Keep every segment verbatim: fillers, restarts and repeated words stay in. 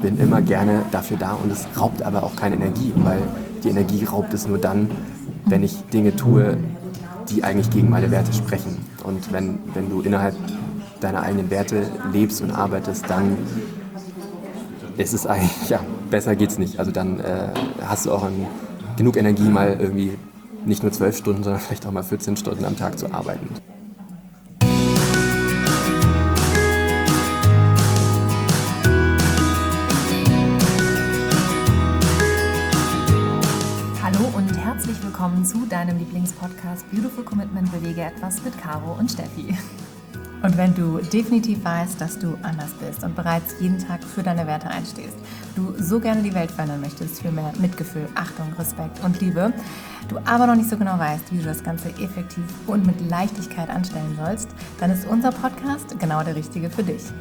bin immer gerne dafür da und es raubt aber auch keine Energie, weil die Energie raubt es nur dann, wenn ich Dinge tue, die eigentlich gegen meine Werte sprechen. Und wenn, wenn du innerhalb deiner eigenen Werte lebst und arbeitest, dann ist es eigentlich, ja, besser geht's nicht. Also dann äh, hast du auch ein, genug Energie, mal irgendwie nicht nur zwölf Stunden, sondern vielleicht auch mal vierzehn Stunden am Tag zu arbeiten. Willkommen zu deinem Lieblingspodcast Beautiful Commitment, bewege etwas mit Caro und Steffi. Und wenn du definitiv weißt, dass du anders bist und bereits jeden Tag für deine Werte einstehst, du so gerne die Welt verändern möchtest für mehr Mitgefühl, Achtung, Respekt und Liebe, du aber noch nicht so genau weißt, wie du das Ganze effektiv und mit Leichtigkeit anstellen sollst, dann ist unser Podcast genau der richtige für dich.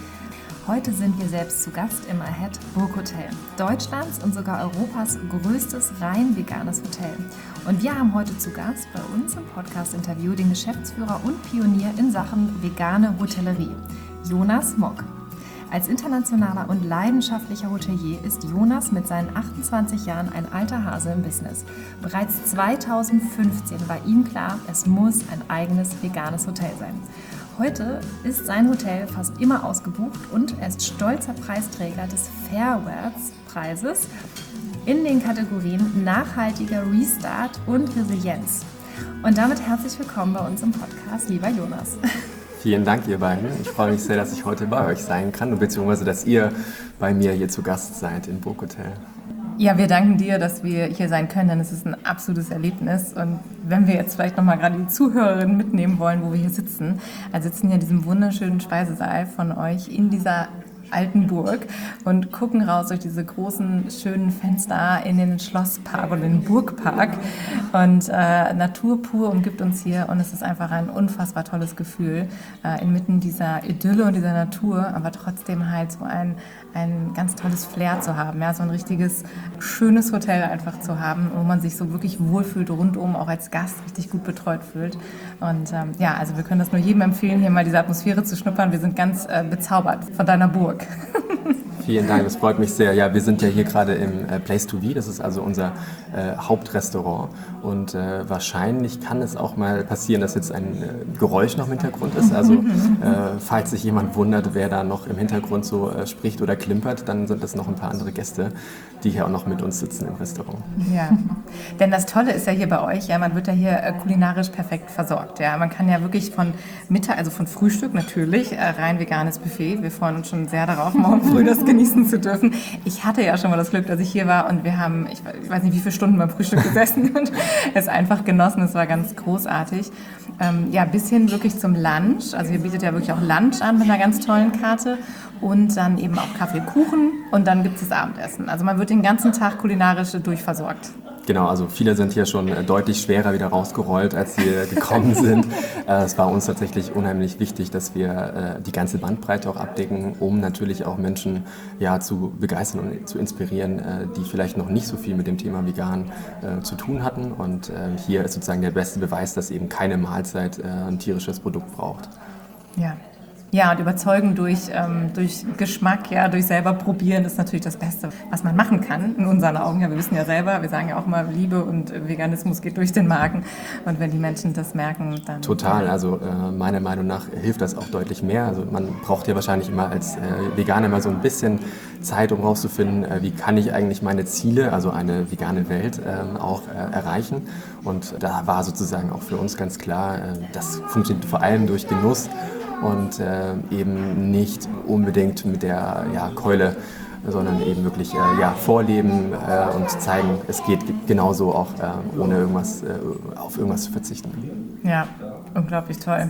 Heute sind wir selbst zu Gast im Ahead Burghotel, Deutschlands und sogar Europas größtes rein veganes Hotel. Und wir haben heute zu Gast bei uns im Podcast-Interview den Geschäftsführer und Pionier in Sachen vegane Hotellerie, Jonas Mock. Als internationaler und leidenschaftlicher Hotelier ist Jonas mit seinen achtundzwanzig Jahren ein alter Hase im Business. Bereits zweitausendfünfzehn war ihm klar, es muss ein eigenes veganes Hotel sein. Heute ist sein Hotel fast immer ausgebucht und er ist stolzer Preisträger des Fairwords-Preises in den Kategorien nachhaltiger Restart und Resilienz. Und damit herzlich willkommen bei uns im Podcast, lieber Jonas. Vielen Dank, ihr beiden. Ich freue mich sehr, dass ich heute bei euch sein kann, beziehungsweise dass ihr bei mir hier zu Gast seid im Burghotel. Ja, wir danken dir, dass wir hier sein können, denn es ist ein absolutes Erlebnis. Und wenn wir jetzt vielleicht nochmal gerade die Zuhörerinnen mitnehmen wollen, wo wir hier sitzen, also sitzen hier in diesem wunderschönen Speisesaal von euch in dieser alten Burg und gucken raus durch diese großen, schönen Fenster in den Schlosspark oder den Burgpark. Und äh, Natur pur umgibt uns hier und es ist einfach ein unfassbar tolles Gefühl, äh, inmitten dieser Idylle und dieser Natur, aber trotzdem halt so ein, ein ganz tolles Flair zu haben, ja, so ein richtiges, schönes Hotel einfach zu haben, wo man sich so wirklich wohlfühlt, rundum auch als Gast richtig gut betreut fühlt. Und ähm, ja, also wir können das nur jedem empfehlen, hier mal diese Atmosphäre zu schnuppern. Wir sind ganz äh, bezaubert von deiner Burg. Vielen Dank, das freut mich sehr. Ja, wir sind ja hier gerade im äh, Place to Be, das ist also unser äh, Hauptrestaurant. Und äh, wahrscheinlich kann es auch mal passieren, dass jetzt ein äh, Geräusch noch im Hintergrund ist. Also äh, falls sich jemand wundert, wer da noch im Hintergrund so äh, spricht oder klimpert, dann sind das noch ein paar andere Gäste, die hier auch noch mit uns sitzen im Restaurant. Ja, denn das Tolle ist ja hier bei euch, ja, man wird ja hier äh, kulinarisch perfekt versorgt. Ja, man kann ja wirklich von Mittag, also von Frühstück natürlich, äh, rein veganes Buffet. Wir freuen uns schon sehr darauf, morgen früh das genießen zu dürfen. Ich hatte ja schon mal das Glück, dass ich hier war und wir haben, ich weiß nicht, wie viele Stunden beim Frühstück gesessen und es einfach genossen. Es war ganz großartig. Ähm, ja, bis hin wirklich zum Lunch. Also ihr bietet ja wirklich auch Lunch an mit einer ganz tollen Karte und dann eben auch Kaffee, Kuchen und dann gibt es das Abendessen. Also man wird den ganzen Tag kulinarisch durchversorgt. Genau, also viele sind hier schon deutlich schwerer wieder rausgerollt, als sie gekommen sind. Es war uns tatsächlich unheimlich wichtig, dass wir die ganze Bandbreite auch abdecken, um natürlich auch Menschen ja, zu begeistern und zu inspirieren, die vielleicht noch nicht so viel mit dem Thema Vegan äh, zu tun hatten. Und äh, hier ist sozusagen der beste Beweis, dass eben keine Mahlzeit äh, ein tierisches Produkt braucht. Ja. Ja, und überzeugen durch, ähm, durch Geschmack, ja, durch selber probieren ist natürlich das Beste, was man machen kann, in unseren Augen. Ja, wir wissen ja selber, wir sagen ja auch mal, Liebe und Veganismus geht durch den Magen. Und wenn die Menschen das merken, dann... Total, ja. Also äh, meiner Meinung nach hilft das auch deutlich mehr. Also man braucht ja wahrscheinlich immer als äh, Veganer immer so ein bisschen Zeit, um rauszufinden, äh, wie kann ich eigentlich meine Ziele, also eine vegane Welt, äh, auch äh, erreichen. Und da war sozusagen auch für uns ganz klar, äh, das funktioniert vor allem durch Genuss. Und äh, eben nicht unbedingt mit der ja, Keule, sondern eben wirklich äh, ja, vorleben äh, und zeigen, es geht genauso auch äh, ohne irgendwas, äh, auf irgendwas zu verzichten. Ja, unglaublich toll.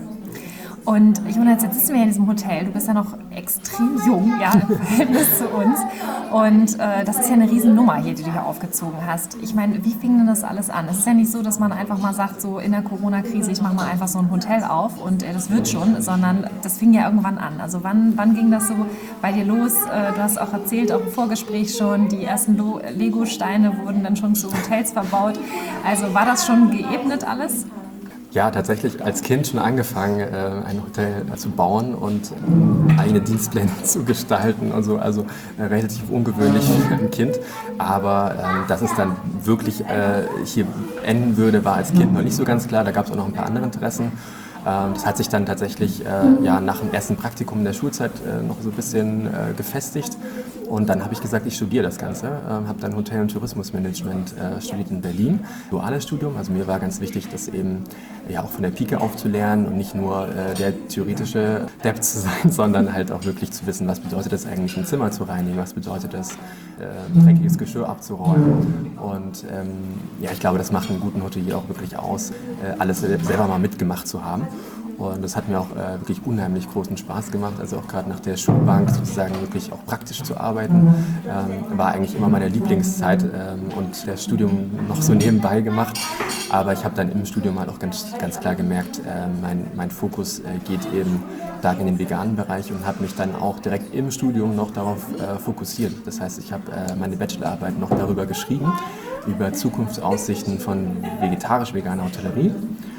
Und Jonas, jetzt sitzen wir hier in diesem Hotel. Du bist ja noch extrem jung, ja, im Verhältnis zu uns. Und äh, das ist ja eine Riesennummer hier, die du hier aufgezogen hast. Ich meine, wie fing denn das alles an? Es ist ja nicht so, dass man einfach mal sagt, so in der Corona-Krise, ich mache mal einfach so ein Hotel auf und äh, das wird schon, sondern das fing ja irgendwann an. Also wann, wann ging das so bei dir los? Äh, du hast auch erzählt, auch im Vorgespräch schon, die ersten Lo- Lego-Steine wurden dann schon zu Hotels verbaut. Also war das schon geebnet alles? Ja, tatsächlich als Kind schon angefangen, äh, ein Hotel zu bauen und eigene Dienstpläne zu gestalten und so. Also äh, relativ ungewöhnlich für ein Kind. Aber ähm, dass es dann wirklich äh, hier enden würde, war als Kind noch nicht so ganz klar. Da gab es auch noch ein paar andere Interessen. Ähm, das hat sich dann tatsächlich äh, ja, nach dem ersten Praktikum in der Schulzeit äh, noch so ein bisschen äh, gefestigt. Und dann habe ich gesagt, ich studiere das Ganze. Ähm, habe dann Hotel- und Tourismusmanagement äh, studiert in Berlin. Duales Studium. Also mir war ganz wichtig, das eben ja, auch von der Pike auf zu lernen und nicht nur äh, der theoretische Depp zu sein, sondern halt auch wirklich zu wissen, was bedeutet es eigentlich, ein Zimmer zu reinigen, was bedeutet es, äh, dreckiges Geschirr abzuräumen. Und ähm, ja, ich glaube, das macht einen guten Hotelier auch wirklich aus, äh, alles selber mal mitgemacht zu haben. Und das hat mir auch äh, wirklich unheimlich großen Spaß gemacht, also auch gerade nach der Schulbank sozusagen wirklich auch praktisch zu arbeiten, ähm, war eigentlich immer meine Lieblingszeit ähm, und das Studium noch so nebenbei gemacht. Aber ich habe dann im Studium halt auch ganz, ganz klar gemerkt, äh, mein, mein Fokus äh, geht eben stark in den veganen Bereich und habe mich dann auch direkt im Studium noch darauf äh, fokussiert. Das heißt, ich habe äh, meine Bachelorarbeit noch darüber geschrieben, über Zukunftsaussichten von vegetarisch-veganer Hotellerie.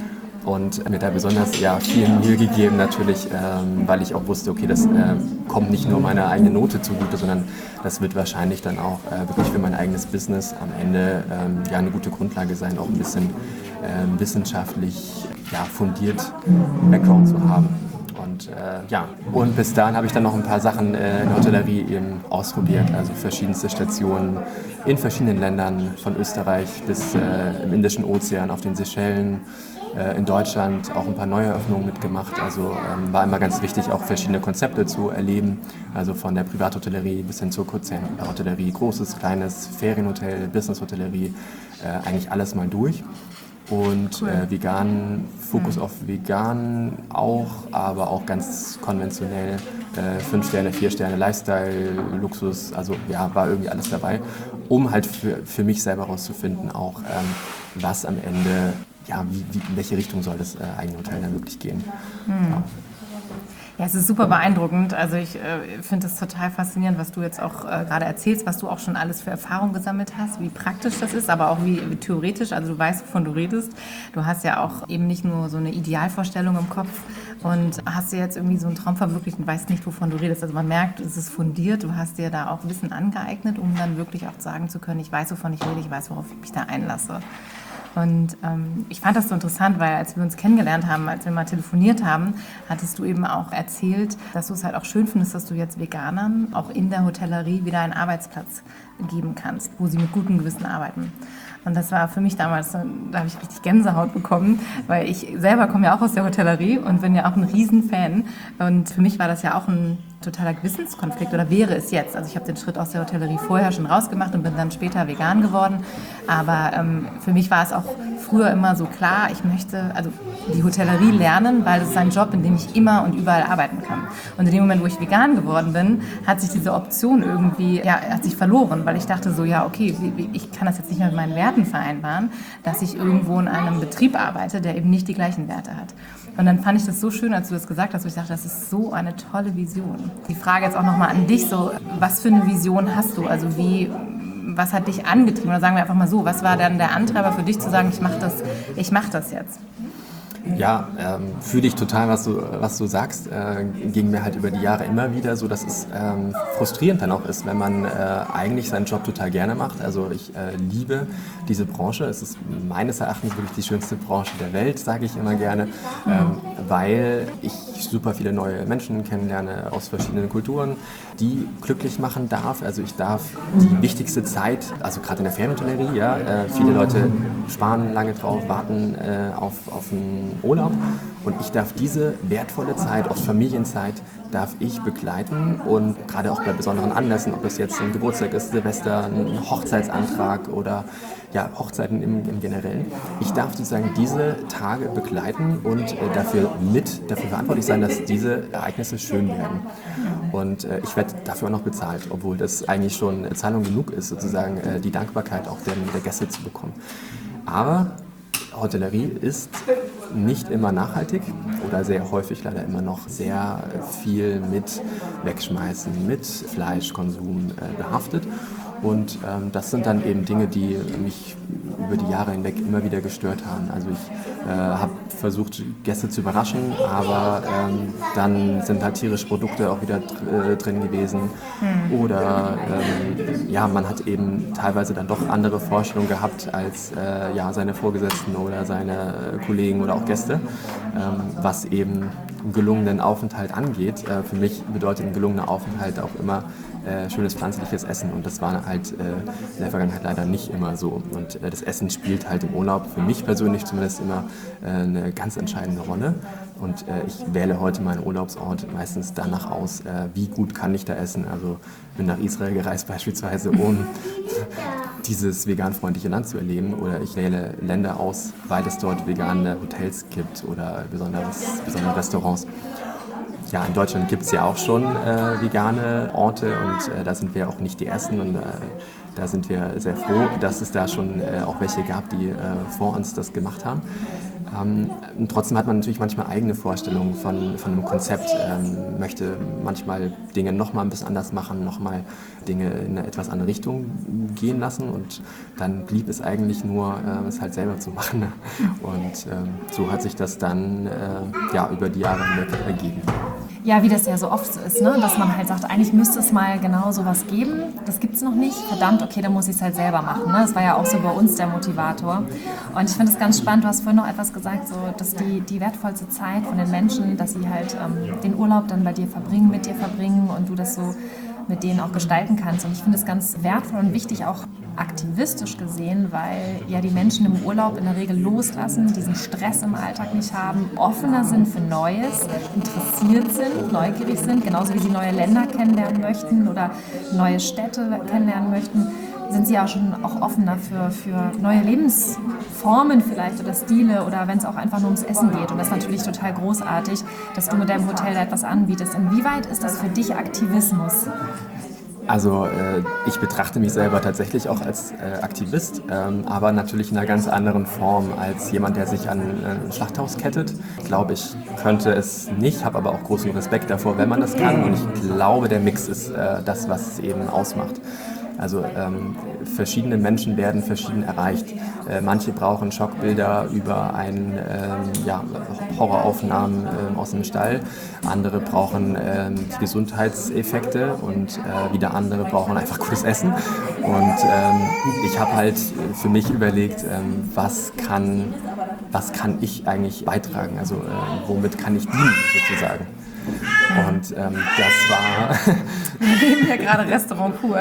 Und mir da besonders ja, viel Mühe gegeben natürlich, ähm, weil ich auch wusste, okay, das äh, kommt nicht nur meiner eigenen Note zugute, sondern das wird wahrscheinlich dann auch äh, wirklich für mein eigenes Business am Ende ähm, ja, eine gute Grundlage sein, auch ein bisschen äh, wissenschaftlich ja, fundiert Background zu haben. Und, äh, ja. und bis dahin habe ich dann noch ein paar Sachen äh, in der Hotellerie eben ausprobiert, also verschiedenste Stationen in verschiedenen Ländern, von Österreich bis äh, im Indischen Ozean, auf den Seychellen, in Deutschland auch ein paar Neueröffnungen mitgemacht. Also ähm, war immer ganz wichtig, auch verschiedene Konzepte zu erleben. Also von der Privathotellerie bis hin zur Konzernhotellerie, großes, kleines, Ferienhotel, Businesshotellerie, äh, eigentlich alles mal durch. Und cool. äh, vegan, Fokus mhm. auf vegan auch, aber auch ganz konventionell. Äh, fünf Sterne, vier Sterne, Lifestyle, Luxus, also ja, war irgendwie alles dabei, um halt für, für mich selber rauszufinden, auch ähm, was am Ende ja, wie, wie, in welche Richtung soll das äh, eigene Hotel dann wirklich gehen. Hm. Ja. Ja, es ist super beeindruckend. Also ich äh, finde es total faszinierend, was du jetzt auch äh, gerade erzählst, was du auch schon alles für Erfahrung gesammelt hast, wie praktisch das ist, aber auch wie, wie theoretisch. Also du weißt, wovon du redest. Du hast ja auch eben nicht nur so eine Idealvorstellung im Kopf und hast dir jetzt irgendwie so einen Traum verwirklicht und weißt nicht, wovon du redest. Also man merkt, es ist fundiert. Du hast dir da auch Wissen angeeignet, um dann wirklich auch sagen zu können, ich weiß, wovon ich rede, ich weiß, worauf ich mich da einlasse. Und ähm, ich fand das so interessant, weil als wir uns kennengelernt haben, als wir mal telefoniert haben, hattest du eben auch erzählt, dass du es halt auch schön findest, dass du jetzt Veganern auch in der Hotellerie wieder einen Arbeitsplatz geben kannst, wo sie mit gutem Gewissen arbeiten. Und das war für mich damals, da habe ich richtig Gänsehaut bekommen, weil ich selber komme ja auch aus der Hotellerie und bin ja auch ein Riesenfan. Und für mich war das ja auch ein totaler Gewissenskonflikt oder wäre es jetzt. Also ich habe den Schritt aus der Hotellerie vorher schon rausgemacht und bin dann später vegan geworden. Aber ähm, für mich war es auch früher immer so klar, ich möchte also die Hotellerie lernen, weil es ist ein Job, in dem ich immer und überall arbeiten kann. Und in dem Moment, wo ich vegan geworden bin, hat sich diese Option irgendwie, ja, hat sich verloren, weil ich dachte so, ja, okay, ich kann das jetzt nicht mehr mit meinen Werten vereinbaren, dass ich irgendwo in einem Betrieb arbeite, der eben nicht die gleichen Werte hat. Und dann fand ich das so schön, als du das gesagt hast, wo ich dachte, das ist so eine tolle Vision. Die Frage jetzt auch nochmal an dich, so, was für eine Vision hast du? Also wie, was hat dich angetrieben? Oder sagen wir einfach mal so, was war dann der Antreiber für dich zu sagen, ich mache das, ich mach das jetzt? Ja, ähm, fühle ich total, was du, was du sagst. Äh, ging mir halt über die Jahre immer wieder so, dass es ähm, frustrierend dann auch ist, wenn man äh, eigentlich seinen Job total gerne macht. Also ich äh, liebe diese Branche. Es ist meines Erachtens wirklich die schönste Branche der Welt, sage ich immer gerne, ähm, weil ich super viele neue Menschen kennenlerne aus verschiedenen Kulturen, die glücklich machen darf. Also ich darf die wichtigste Zeit, also gerade in der Ferienhotellerie, ja, äh, viele Leute sparen lange drauf, warten äh, auf, auf einen Urlaub und ich darf diese wertvolle Zeit, auch Familienzeit, darf ich begleiten und gerade auch bei besonderen Anlässen, ob es jetzt ein Geburtstag ist, Silvester, ein Hochzeitsantrag oder ja, Hochzeiten im, im Generellen. Ich darf sozusagen diese Tage begleiten und äh, dafür mit, dafür verantwortlich sein, dass diese Ereignisse schön werden. Und äh, ich werde dafür auch noch bezahlt, obwohl das eigentlich schon Zahlung genug ist, sozusagen äh, die Dankbarkeit auch der, der Gäste zu bekommen. Aber Hotellerie ist nicht immer nachhaltig oder sehr häufig leider immer noch sehr viel mit Wegschmeißen, mit Fleischkonsum äh, behaftet. Und ähm, das sind dann eben Dinge, die mich über die Jahre hinweg immer wieder gestört haben. Also ich äh, habe versucht, Gäste zu überraschen, aber ähm, dann sind halt tierische Produkte auch wieder dr- äh, drin gewesen. Hm. Oder ähm, ja, man hat eben teilweise dann doch andere Vorstellungen gehabt als äh, ja, seine Vorgesetzten oder seine Kollegen oder auch Gäste, ähm, was eben einen gelungenen Aufenthalt angeht. Äh, für mich bedeutet ein gelungener Aufenthalt auch immer äh, schönes pflanzliches Essen und das war halt äh, in der Vergangenheit leider nicht immer so. Und äh, das Essen spielt halt im Urlaub für mich persönlich zumindest immer äh, eine ganz entscheidende Rolle. Und äh, ich wähle heute meinen Urlaubsort meistens danach aus, äh, wie gut kann ich da essen. Also bin nach Israel gereist beispielsweise, um dieses veganfreundliche Land zu erleben. Oder ich wähle Länder aus, weil es dort vegane Hotels gibt oder besonderes, besondere Restaurants. Ja, in Deutschland gibt es ja auch schon äh, vegane Orte und äh, da sind wir auch nicht die Ersten und äh, da sind wir sehr froh, dass es da schon äh, auch welche gab, die äh, vor uns das gemacht haben. Ähm, und trotzdem hat man natürlich manchmal eigene Vorstellungen von, von einem Konzept, ähm, möchte manchmal Dinge nochmal ein bisschen anders machen, nochmal Dinge in eine etwas andere Richtung gehen lassen und dann blieb es eigentlich nur, äh, es halt selber zu machen. Und ähm, so hat sich das dann äh, ja, über die Jahre hinweg ergeben. Ja, wie das ja so oft so ist, ne? Dass man halt sagt, eigentlich müsste es mal genau sowas geben, das gibt es noch nicht, verdammt, okay, dann muss ich es halt selber machen. Ne? Das war ja auch so bei uns der Motivator. Und ich finde es ganz spannend, du hast vorhin noch etwas gesagt, so, dass die, die wertvollste Zeit von den Menschen, dass sie halt ähm, den Urlaub dann bei dir verbringen, mit dir verbringen und du das so mit denen auch gestalten kannst. Und ich finde es ganz wertvoll und wichtig, auch aktivistisch gesehen, weil ja die Menschen im Urlaub in der Regel loslassen, diesen Stress im Alltag nicht haben, offener sind für Neues, interessiert sind, neugierig sind, genauso wie sie neue Länder kennenlernen möchten oder neue Städte kennenlernen möchten, sind sie auch schon auch offener für, für neue Lebensformen vielleicht oder Stile oder wenn es auch einfach nur ums Essen geht. Und das ist natürlich total großartig, dass du mit deinem Hotel da etwas anbietest. Inwieweit ist das für dich Aktivismus? Also äh, ich betrachte mich selber tatsächlich auch als äh, Aktivist, ähm, aber natürlich in einer ganz anderen Form als jemand, der sich an ein Schlachthaus kettet. Ich glaube, ich könnte es nicht, habe aber auch großen Respekt davor, wenn man das kann. Und ich glaube, der Mix ist äh, das, was es eben ausmacht. Also ähm, verschiedene Menschen werden verschieden erreicht. Äh, manche brauchen Schockbilder über ein, ähm, ja, Horroraufnahmen ähm, aus dem Stall. Andere brauchen ähm, die Gesundheitseffekte und äh, wieder andere brauchen einfach gutes Essen. Und ähm, ich habe halt für mich überlegt, ähm, was kann, was kann ich eigentlich beitragen? Also äh, womit kann ich dienen sozusagen? Und ähm, das war... Wir leben ja gerade Restaurant pur.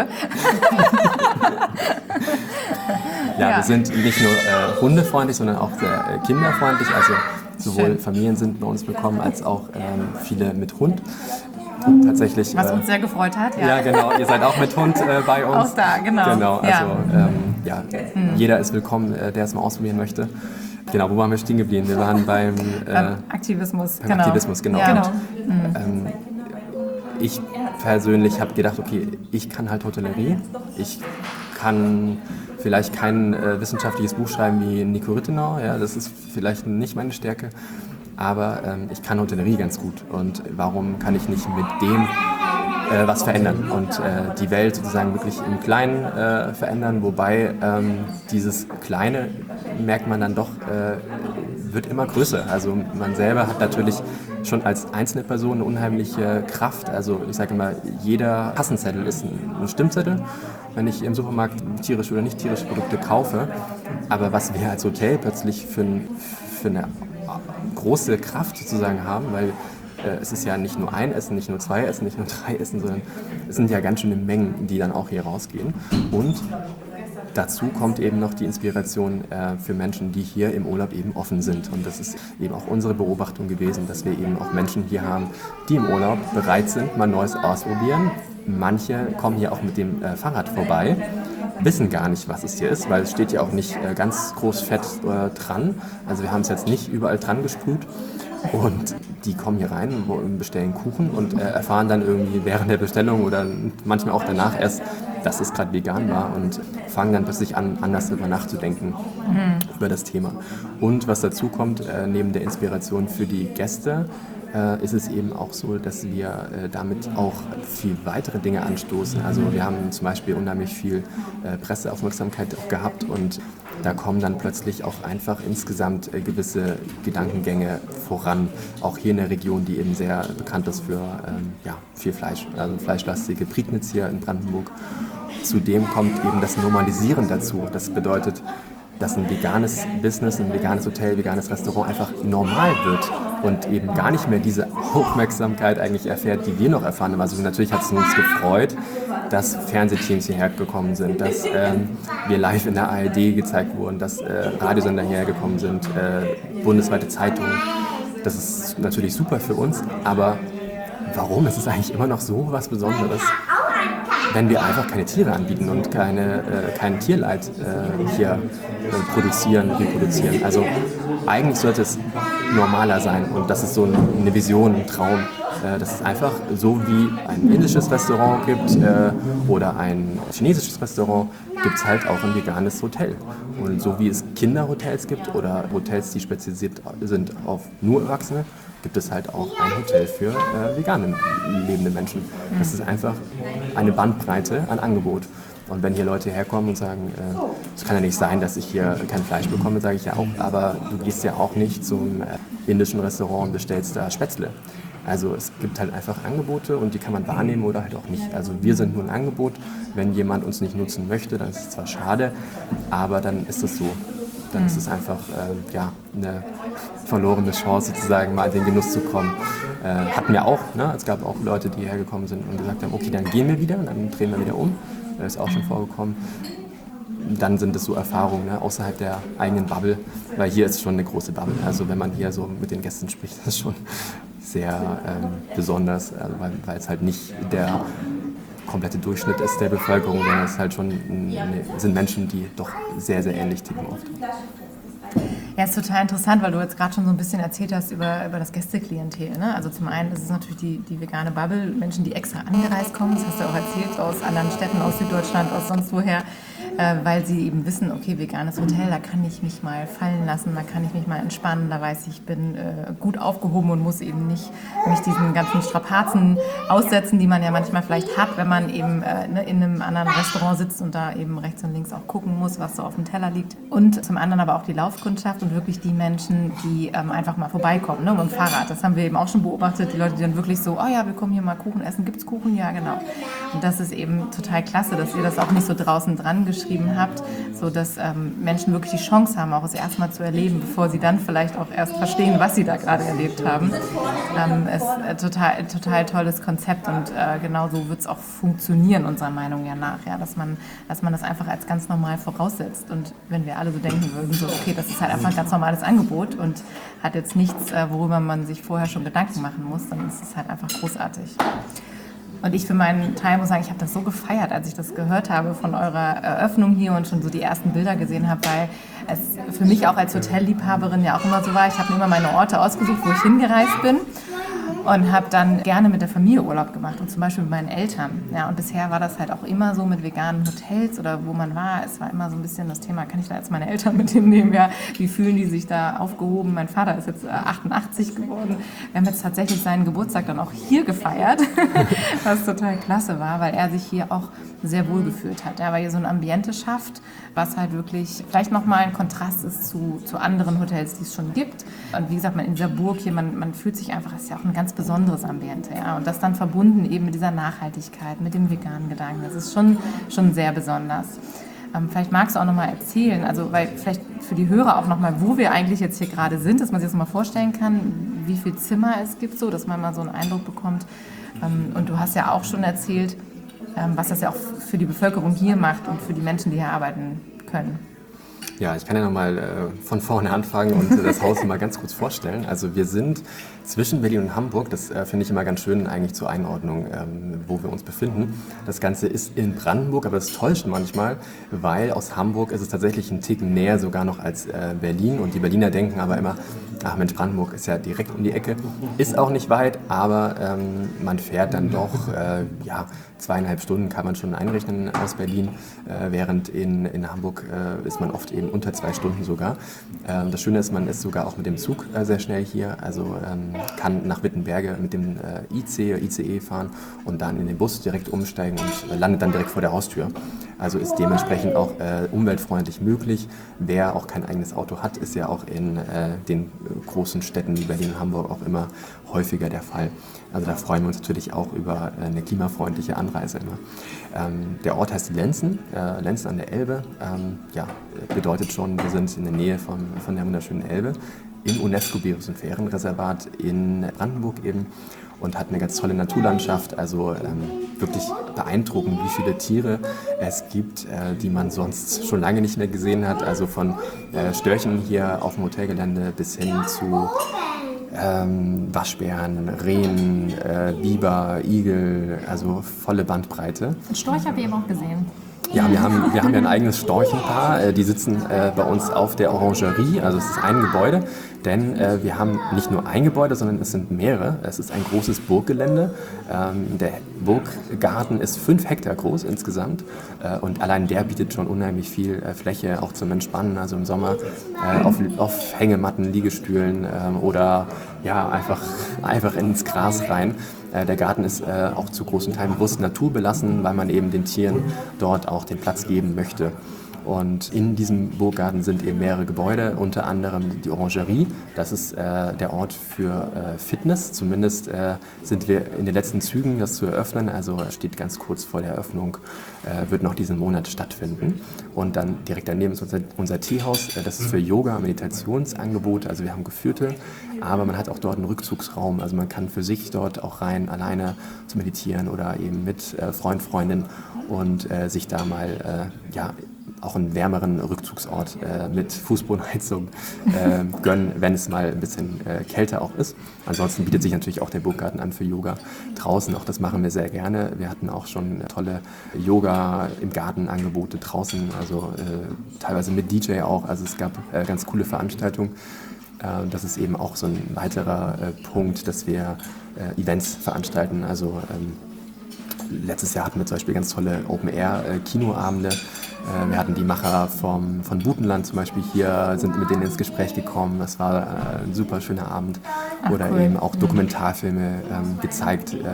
ja, ja, wir sind nicht nur äh, hundefreundlich, sondern auch sehr äh, kinderfreundlich. Also sowohl Schön. Familien sind bei uns willkommen, als auch ähm, viele mit Hund. Tatsächlich, was äh, uns sehr gefreut hat. Ja, ja genau. Ihr seid auch mit Hund äh, bei uns. Auch da, genau. Genau, also ja. Ähm, ja, hm. jeder ist willkommen, äh, der es mal ausprobieren möchte. Genau, wo waren wir stehen geblieben? Wir waren beim, äh, beim Aktivismus. Beim genau. Aktivismus, genau. Ja. genau. Und, ähm, ich persönlich habe gedacht, okay, ich kann halt Hotellerie. Ich kann vielleicht kein äh, wissenschaftliches Buch schreiben wie Nico Rittenau. Ja, das ist vielleicht nicht meine Stärke. Aber ähm, ich kann Hotellerie ganz gut. Und warum kann ich nicht mit dem äh, was verändern und äh, die Welt sozusagen wirklich im Kleinen äh, verändern? Wobei ähm, dieses Kleine, merkt man dann doch, äh, wird immer größer. Also man selber hat natürlich schon als einzelne Person eine unheimliche Kraft. Also ich sage immer, jeder Kassenzettel ist ein Stimmzettel, wenn ich im Supermarkt tierische oder nicht tierische Produkte kaufe. Aber was wir als Hotel plötzlich für, ein, für eine große Kraft sozusagen haben, weil äh, es ist ja nicht nur ein Essen, nicht nur zwei Essen, nicht nur drei Essen, sondern es sind ja ganz schöne Mengen, die dann auch hier rausgehen. Und dazu kommt eben noch die Inspiration äh, für Menschen, die hier im Urlaub eben offen sind. Und das ist eben auch unsere Beobachtung gewesen, dass wir eben auch Menschen hier haben, die im Urlaub bereit sind, mal Neues ausprobieren. Manche kommen hier auch mit dem äh, Fahrrad vorbei, wissen gar nicht, was es hier ist, weil es steht ja auch nicht äh, ganz groß fett äh, dran. Also wir haben es jetzt nicht überall dran gesprüht. Und die kommen hier rein, bestellen Kuchen und äh, erfahren dann irgendwie während der Bestellung oder manchmal auch danach erst, dass es gerade vegan war und fangen dann plötzlich an, anders darüber nachzudenken mhm. über das Thema. Und was dazu kommt, äh, neben der Inspiration für die Gäste, äh, ist es eben auch so, dass wir äh, damit auch viel weitere Dinge anstoßen. Also wir haben zum Beispiel unheimlich viel äh, Presseaufmerksamkeit auch gehabt und da kommen dann plötzlich auch einfach insgesamt äh, gewisse Gedankengänge voran. Auch hier in der Region, die eben sehr bekannt ist für ähm, ja, viel Fleisch, also fleischlastige Prignitz hier in Brandenburg. Zudem kommt eben das Normalisieren dazu. Das bedeutet, dass ein veganes Business, ein veganes Hotel, ein veganes Restaurant einfach normal wird und eben gar nicht mehr diese Aufmerksamkeit eigentlich erfährt, die wir noch erfahren haben. Also natürlich hat es uns gefreut, dass Fernsehteams hierher gekommen sind, dass ähm, wir live in der A R D gezeigt wurden, dass äh, Radiosender hierher gekommen sind, äh, bundesweite Zeitungen. Das ist natürlich super für uns, aber warum ist es eigentlich immer noch so was Besonderes, wenn wir einfach keine Tiere anbieten und keine, äh, kein Tierleid äh, hier äh, produzieren, reproduzieren. Also eigentlich sollte es normaler sein und das ist so eine Vision, ein Traum, äh, dass es einfach so wie ein indisches Restaurant gibt äh, oder ein chinesisches Restaurant, gibt es halt auch ein veganes Hotel. Und so wie es Kinderhotels gibt oder Hotels, die spezialisiert sind auf nur Erwachsene, gibt es halt auch ein Hotel für äh, vegane lebende Menschen. Das ist einfach eine Bandbreite an Angebot. Und wenn hier Leute herkommen und sagen, äh, es kann ja nicht sein, dass ich hier kein Fleisch bekomme, sage ich ja auch, aber du gehst ja auch nicht zum äh, indischen Restaurant und bestellst da Spätzle. Also es gibt halt einfach Angebote und die kann man wahrnehmen oder halt auch nicht. Also wir sind nur ein Angebot. Wenn jemand uns nicht nutzen möchte, dann ist es zwar schade, aber dann ist es so. Dann ist es einfach äh, ja, eine verlorene Chance, sozusagen mal in den Genuss zu kommen. Äh, hatten wir auch. Ne? Es gab auch Leute, die hergekommen sind und gesagt haben, okay, dann gehen wir wieder, dann drehen wir wieder um. Das ist auch schon vorgekommen. Dann sind es so Erfahrungen, ne, außerhalb der eigenen Bubble, weil hier ist schon eine große Bubble. Also wenn man hier so mit den Gästen spricht, das ist schon sehr ähm, besonders, also weil, weil es halt nicht der komplette Durchschnitt ist der Bevölkerung, sondern es halt schon eine, sind Menschen, die doch sehr, sehr ähnlich ticken oft. Ja, ist total interessant, weil du jetzt gerade schon so ein bisschen erzählt hast über, über das Gästeklientel. Ne? Also zum einen ist es natürlich die, die vegane Bubble, Menschen, die extra angereist kommen, das hast du auch erzählt, aus anderen Städten, aus Süddeutschland, aus sonst woher, äh, weil sie eben wissen, okay, veganes Hotel, da kann ich mich mal fallen lassen, da kann ich mich mal entspannen, da weiß ich, ich bin äh, gut aufgehoben und muss eben nicht mich diesen ganzen Strapazen aussetzen, die man ja manchmal vielleicht hat, wenn man eben äh, ne, in einem anderen Restaurant sitzt und da eben rechts und links auch gucken muss, was so auf dem Teller liegt. Und zum anderen aber auch die Laufkundschaft und wirklich die Menschen, die ähm, einfach mal vorbeikommen, ne, mit dem Fahrrad. Das haben wir eben auch schon beobachtet, die Leute, die dann wirklich so, oh ja, wir kommen hier mal Kuchen essen, gibt's Kuchen? Ja, genau. Und das ist eben total klasse, dass ihr das auch nicht so draußen dran geschrieben habt, so dass ähm, Menschen wirklich die Chance haben, auch es erstmal zu erleben, bevor sie dann vielleicht auch erst verstehen, was sie da gerade erlebt haben. Ähm, es ist ein total, total tolles Konzept und äh, genau so wird es auch funktionieren, unserer Meinung ja nach, ja, dass man, dass man das einfach als ganz normal voraussetzt. Und wenn wir alle so denken würden, so okay, das ist halt einfach ein ganz normales Angebot und hat jetzt nichts, äh, worüber man sich vorher schon Gedanken machen muss, dann ist es halt einfach großartig. Und ich für meinen Teil muss sagen, ich habe das so gefeiert, als ich das gehört habe von eurer Eröffnung hier und schon so die ersten Bilder gesehen habe, weil es für mich auch als Hotelliebhaberin ja auch immer so war, ich habe mir immer meine Orte ausgesucht, wo ich hingereist bin und habe dann gerne mit der Familie Urlaub gemacht und zum Beispiel mit meinen Eltern. Ja, und bisher war das halt auch immer so mit veganen Hotels oder wo man war. Es war immer so ein bisschen das Thema, kann ich da jetzt meine Eltern mit hinnehmen? Ja, wie fühlen die sich da aufgehoben? Mein Vater ist jetzt achtundachtzig geworden. Wir haben jetzt tatsächlich seinen Geburtstag dann auch hier gefeiert, was total klasse war, weil er sich hier auch sehr wohl gefühlt hat. Ja, weil hier so ein Ambiente schafft, was halt wirklich vielleicht nochmal ein Kontrast ist zu, zu anderen Hotels, die es schon gibt. Und wie gesagt, man in dieser Burg hier, man, man fühlt sich einfach, es ist ja auch ein ganz besonderes Ambiente. Ja? Und das dann verbunden eben mit dieser Nachhaltigkeit, mit dem veganen Gedanken. Das ist schon, schon sehr besonders. Ähm, vielleicht magst du auch nochmal erzählen, also weil vielleicht für die Hörer auch nochmal, wo wir eigentlich jetzt hier gerade sind, dass man sich das mal vorstellen kann, wie viele Zimmer es gibt, so, dass man mal so einen Eindruck bekommt. Ähm, und du hast ja auch schon erzählt, ähm, was das ja auch für die Bevölkerung hier macht und für die Menschen, die hier arbeiten können. Ja, ich kann ja nochmal äh, von vorne anfangen und äh, das Haus mal ganz kurz vorstellen. Also wir sind zwischen Berlin und Hamburg, das äh, finde ich immer ganz schön eigentlich zur Einordnung, ähm, wo wir uns befinden. Das Ganze ist in Brandenburg, aber es täuscht manchmal, weil aus Hamburg ist es tatsächlich ein Ticken näher sogar noch als äh, Berlin und die Berliner denken aber immer, ach Mensch, Brandenburg ist ja direkt um die Ecke, ist auch nicht weit, aber ähm, man fährt dann doch, äh, ja, zweieinhalb Stunden kann man schon einrechnen aus Berlin, äh, während in, in Hamburg äh, ist man oft eben unter zwei Stunden sogar. Ähm, das Schöne ist, man ist sogar auch mit dem Zug äh, sehr schnell hier, also ähm, kann nach Wittenberge mit dem äh, I C, I C E fahren und dann in den Bus direkt umsteigen und äh, landet dann direkt vor der Haustür. Also ist dementsprechend auch äh, umweltfreundlich möglich. Wer auch kein eigenes Auto hat, ist ja auch in äh, den äh, großen Städten wie Berlin und Hamburg auch immer häufiger der Fall. Also da freuen wir uns natürlich auch über äh, eine klimafreundliche Anreise immer. Ähm, der Ort heißt Lenzen, äh, Lenzen an der Elbe. Ähm, ja, bedeutet schon, wir sind in der Nähe von, von der wunderschönen Elbe im UNESCO-Biosphärenreservat in Brandenburg eben. Und hat eine ganz tolle Naturlandschaft, also ähm, wirklich beeindruckend, wie viele Tiere es gibt, äh, die man sonst schon lange nicht mehr gesehen hat. Also von äh, Störchen hier auf dem Hotelgelände bis hin zu ähm, Waschbären, Rehen, äh, Biber, Igel, also volle Bandbreite. Einen Storch habe ich eben auch gesehen. Ja, wir haben, wir haben ja ein eigenes Storchenpaar, äh, die sitzen äh, bei uns auf der Orangerie, also es ist ein Gebäude, denn äh, wir haben nicht nur ein Gebäude, sondern es sind mehrere. Es ist ein großes Burggelände, ähm, der Burggarten ist fünf Hektar groß insgesamt äh, und allein der bietet schon unheimlich viel äh, Fläche, auch zum Entspannen, also im Sommer äh, auf, auf Hängematten, Liegestühlen äh, oder ja, einfach, einfach ins Gras rein. Der Garten ist äh, auch zu großen Teilen bewusst naturbelassen, weil man eben den Tieren dort auch den Platz geben möchte. Und in diesem Burggarten sind eben mehrere Gebäude, unter anderem die Orangerie. Das ist äh, der Ort für äh, Fitness. Zumindest äh, sind wir in den letzten Zügen, das zu eröffnen. Also steht ganz kurz vor der Eröffnung, äh, wird noch diesen Monat stattfinden. Und dann direkt daneben ist unser, unser Teehaus. Äh, das ist für Yoga, Meditationsangebote. Also wir haben geführte, aber man hat auch dort einen Rückzugsraum. Also man kann für sich dort auch rein, alleine zu meditieren oder eben mit äh, Freund, Freundin und äh, sich da mal äh, ja, auch einen wärmeren Rückzugsort äh, mit Fußbodenheizung äh, gönnen, wenn es mal ein bisschen äh, kälter auch ist. Ansonsten bietet sich natürlich auch der Burggarten an für Yoga draußen. Auch das machen wir sehr gerne. Wir hatten auch schon tolle Yoga im Garten Angebote draußen, also äh, teilweise mit D J auch. Also es gab äh, ganz coole Veranstaltungen. Äh, das ist eben auch so ein weiterer äh, Punkt, dass wir äh, Events veranstalten. Also ähm, letztes Jahr hatten wir zum Beispiel ganz tolle Open-Air-Kinoabende. Wir hatten die Macher vom, von Butenland zum Beispiel hier, sind mit denen ins Gespräch gekommen. Das war ein super schöner Abend. Ach, Oder cool. eben auch Dokumentarfilme ähm, gezeigt, äh,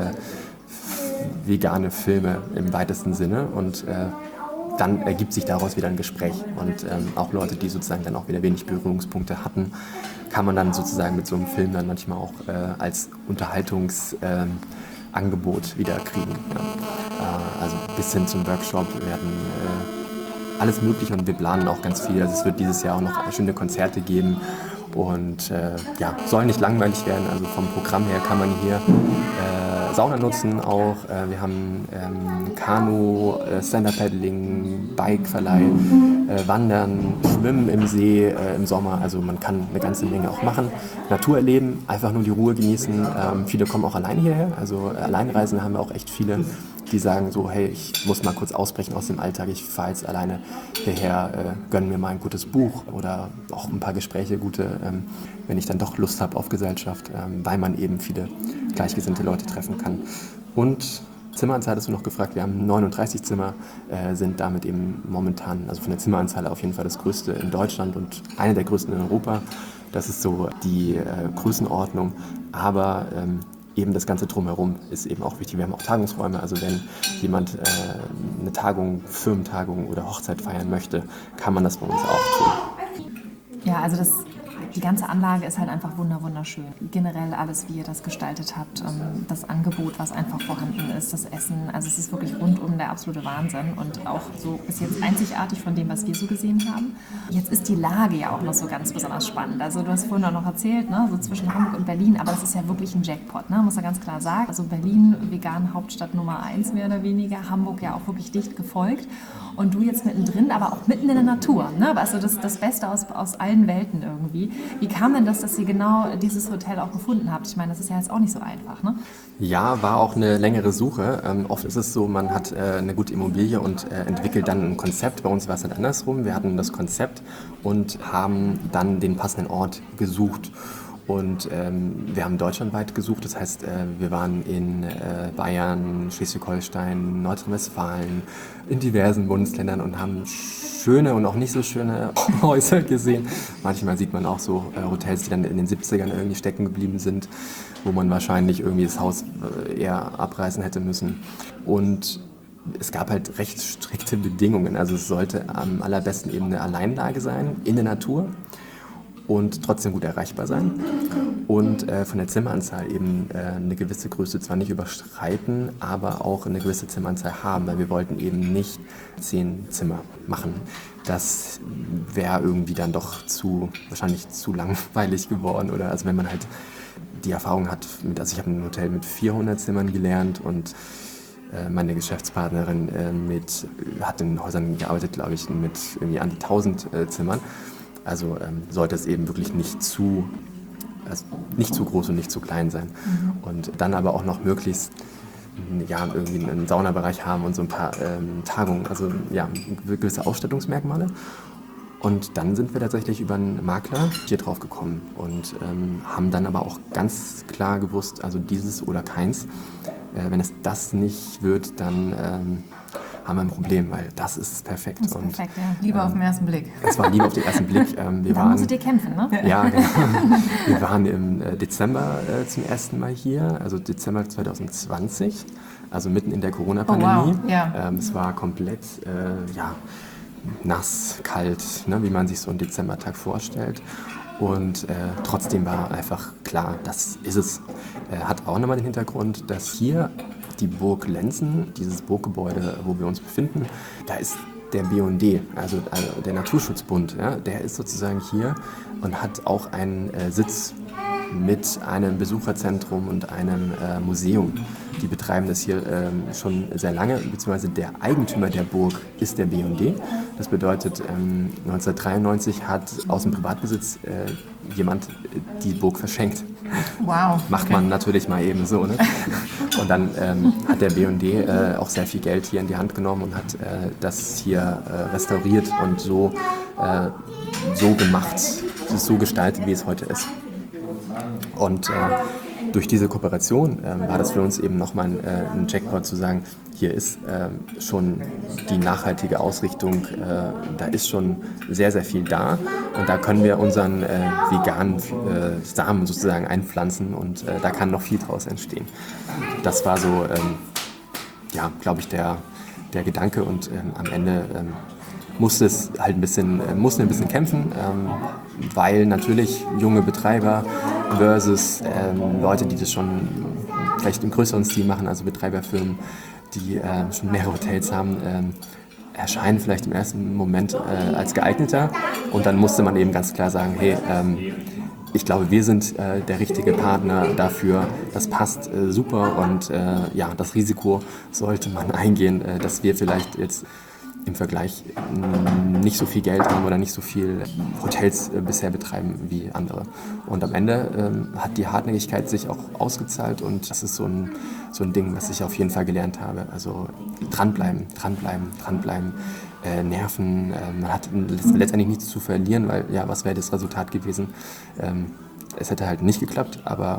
vegane Filme im weitesten Sinne. Und äh, dann ergibt sich daraus wieder ein Gespräch. Und ähm, auch Leute, die sozusagen dann auch wieder wenig Berührungspunkte hatten, kann man dann sozusagen mit so einem Film dann manchmal auch äh, als Unterhaltungs... Äh, Angebot wieder kriegen. Ja. Äh, also bis hin zum Workshop werden äh, alles mögliche und wir planen auch ganz viel. Also es wird dieses Jahr auch noch schöne Konzerte geben und äh, ja, soll nicht langweilig werden. Also vom Programm her kann man hier äh, Sauna nutzen auch. Äh, wir haben ähm, Kanu, äh, Stand-Up-Paddling, Bikeverleih, äh, Wandern, Schwimmen im See äh, im Sommer. Also man kann eine ganze Menge auch machen. Natur erleben, einfach nur die Ruhe genießen. Ähm, viele kommen auch alleine hierher. Also äh, Alleinreisende haben wir auch echt viele, die sagen so, hey, ich muss mal kurz ausbrechen aus dem Alltag, ich fahre jetzt alleine hierher, äh, gönn mir mal ein gutes Buch oder auch ein paar Gespräche, gute, ähm, wenn ich dann doch Lust habe auf Gesellschaft, ähm, weil man eben viele gleichgesinnte Leute treffen kann. Und Zimmeranzahl hattest du noch gefragt, wir haben neununddreißig Zimmer, äh, sind damit eben momentan, also von der Zimmeranzahl auf jeden Fall das größte in Deutschland und eine der größten in Europa. Das ist so die äh, Größenordnung, aber ähm, eben das Ganze drumherum ist eben auch wichtig. Wir haben auch Tagungsräume, also wenn jemand äh, eine Tagung, Firmentagung oder Hochzeit feiern möchte, kann man das bei uns auch tun. Ja, also das, die ganze Anlage ist halt einfach wunderschön. Generell alles, wie ihr das gestaltet habt, das Angebot, was einfach vorhanden ist, das Essen, also es ist wirklich rundum der absolute Wahnsinn und auch so bis jetzt einzigartig von dem, was wir so gesehen haben. Jetzt ist die Lage ja auch noch so ganz besonders spannend. Also du hast vorhin auch noch erzählt, ne, so zwischen Hamburg und Berlin, aber das ist ja wirklich ein Jackpot, ne, muss man ganz klar sagen. Also Berlin, vegan Hauptstadt Nummer eins mehr oder weniger, Hamburg ja auch wirklich dicht gefolgt. Und du jetzt mittendrin, aber auch mitten in der Natur, ne? Also das, das Beste aus, aus allen Welten irgendwie. Wie kam denn das, dass ihr genau dieses Hotel auch gefunden habt? Ich meine, das ist ja jetzt auch nicht so einfach, ne? Ja, war auch eine längere Suche. Ähm, oft ist es so, man hat äh, eine gute Immobilie und äh, entwickelt dann ein Konzept. Bei uns war es dann andersrum. Wir hatten das Konzept und haben dann den passenden Ort gesucht. Und ähm, wir haben deutschlandweit gesucht, das heißt, äh, wir waren in äh, Bayern, Schleswig-Holstein, Nordrhein-Westfalen, in diversen Bundesländern und haben schöne und auch nicht so schöne Häuser gesehen. Manchmal sieht man auch so äh, Hotels, die dann in den siebzigern irgendwie stecken geblieben sind, wo man wahrscheinlich irgendwie das Haus äh, eher abreißen hätte müssen. Und es gab halt recht strikte Bedingungen, also es sollte am allerbesten eben eine Alleinlage sein, in der Natur. Und trotzdem gut erreichbar sein und äh, von der Zimmeranzahl eben äh, eine gewisse Größe zwar nicht überschreiten, aber auch eine gewisse Zimmeranzahl haben, weil wir wollten eben nicht zehn Zimmer machen. Das wäre irgendwie dann doch zu, wahrscheinlich zu langweilig geworden oder also wenn man halt die Erfahrung hat, mit, also ich habe ein Hotel mit vierhundert Zimmern gelernt und meine Geschäftspartnerin äh, mit, hat in Häusern gearbeitet, glaube ich, mit irgendwie an die tausend äh, Zimmern. Also ähm, sollte es eben wirklich nicht zu, also nicht zu groß und nicht zu klein sein. Mhm. Und dann aber auch noch möglichst ja, irgendwie einen Saunabereich haben und so ein paar ähm, Tagungen, also ja, gewisse Ausstattungsmerkmale. Und dann sind wir tatsächlich über einen Makler hier drauf gekommen und ähm, haben dann aber auch ganz klar gewusst, also dieses oder keins. Äh, wenn es das nicht wird, dann ähm, haben wir ein Problem, weil das ist perfekt. Das ist und, perfekt, ja. Liebe ähm, auf den ersten Blick. Es war Liebe auf den ersten Blick. Ähm, wir da waren, musstet ihr kämpfen, ne? Ja, genau. Wir waren im äh, Dezember äh, zum ersten Mal hier, also Dezember zwanzig zwanzig, also mitten in der Corona-Pandemie. Oh, wow. Ja. Ähm, es war komplett, äh, ja, nass, kalt, ne, wie man sich so einen Dezembertag vorstellt. Und äh, trotzdem war einfach klar, das ist es. Äh, hat auch nochmal den Hintergrund, dass hier die Burg Lenzen, dieses Burggebäude, wo wir uns befinden, da ist der B und D, also, also der Naturschutzbund, ja, der ist sozusagen hier und hat auch einen äh, Sitz mit einem Besucherzentrum und einem äh, Museum. Die betreiben das hier ähm, schon sehr lange, beziehungsweise der Eigentümer der Burg ist der B und D. Das bedeutet, ähm, neunzehnhundertdreiundneunzig hat aus dem Privatbesitz äh, jemand die Burg verschenkt. Wow. Macht okay. man natürlich mal eben so. Ne? Und dann ähm, hat der B und D äh, auch sehr viel Geld hier in die Hand genommen und hat äh, das hier äh, restauriert und so, äh, so gemacht, so gestaltet, wie es heute ist. Und äh, durch diese Kooperation äh, war das für uns eben nochmal ein, äh, ein Jackpot zu sagen, hier ist äh, schon die nachhaltige Ausrichtung, äh, da ist schon sehr, sehr viel da und da können wir unseren äh, veganen äh, Samen sozusagen einpflanzen und äh, da kann noch viel draus entstehen. Das war so, ähm, ja, glaube ich, der, der Gedanke und ähm, am Ende ähm, musste es halt ein bisschen, äh, mussten ein bisschen kämpfen, ähm, weil natürlich junge Betreiber versus ähm, Leute, die das schon vielleicht im größeren Stil machen, also Betreiberfirmen, die äh, schon mehrere Hotels haben, ähm, erscheinen vielleicht im ersten Moment äh, als geeigneter und dann musste man eben ganz klar sagen, hey, ähm, ich glaube, wir sind äh, der richtige Partner dafür, das passt äh, super und äh, ja, das Risiko sollte man eingehen, äh, dass wir vielleicht jetzt im Vergleich nicht so viel Geld haben oder nicht so viel Hotels äh, bisher betreiben wie andere. Und am Ende ähm, hat die Hartnäckigkeit sich auch ausgezahlt und das ist so ein, so ein Ding, was ich auf jeden Fall gelernt habe. Also dranbleiben, dranbleiben, dranbleiben, äh, nerven. Äh, man hat letztendlich nichts zu verlieren, weil ja, was wäre das Resultat gewesen? Ähm, es hätte halt nicht geklappt, aber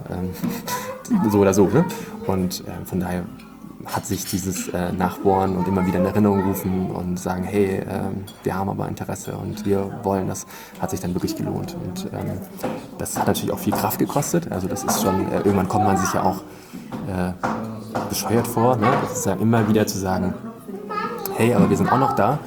ähm, so oder so. Ne? Und äh, von daher hat sich dieses äh, Nachbohren und immer wieder in Erinnerung rufen und sagen, hey, äh, wir haben aber Interesse und wir wollen das, hat sich dann wirklich gelohnt. Und ähm, das hat natürlich auch viel Kraft gekostet. Also das ist schon, äh, irgendwann kommt man sich ja auch äh, bescheuert vor, ne? Das ist ja immer wieder zu sagen, hey, aber wir sind auch noch da.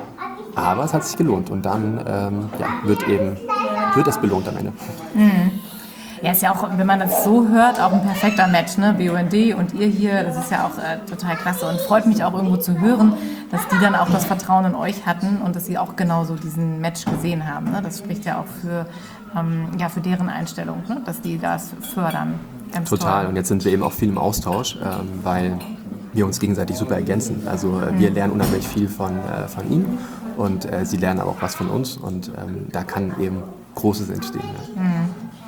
Aber es hat sich gelohnt und dann ähm, ja, wird eben, wird es belohnt am Ende. Mhm. Ja, ist ja auch, wenn man das so hört, auch ein perfekter Match, ne? B U N D und ihr hier, das ist ja auch äh, total klasse und freut mich auch irgendwo zu hören, dass die dann auch das Vertrauen in euch hatten und dass sie auch genauso diesen Match gesehen haben. Ne? Das spricht ja auch für, ähm, ja, für deren Einstellung, ne? Dass die das fördern. Ganz Total. toll. Und jetzt sind wir eben auch viel im Austausch, ähm, weil wir uns gegenseitig super ergänzen. Also äh, wir lernen unheimlich viel von, äh, von ihnen und äh, sie lernen aber auch was von uns und ähm, da kann eben Großes entstehen. Ja. Mhm.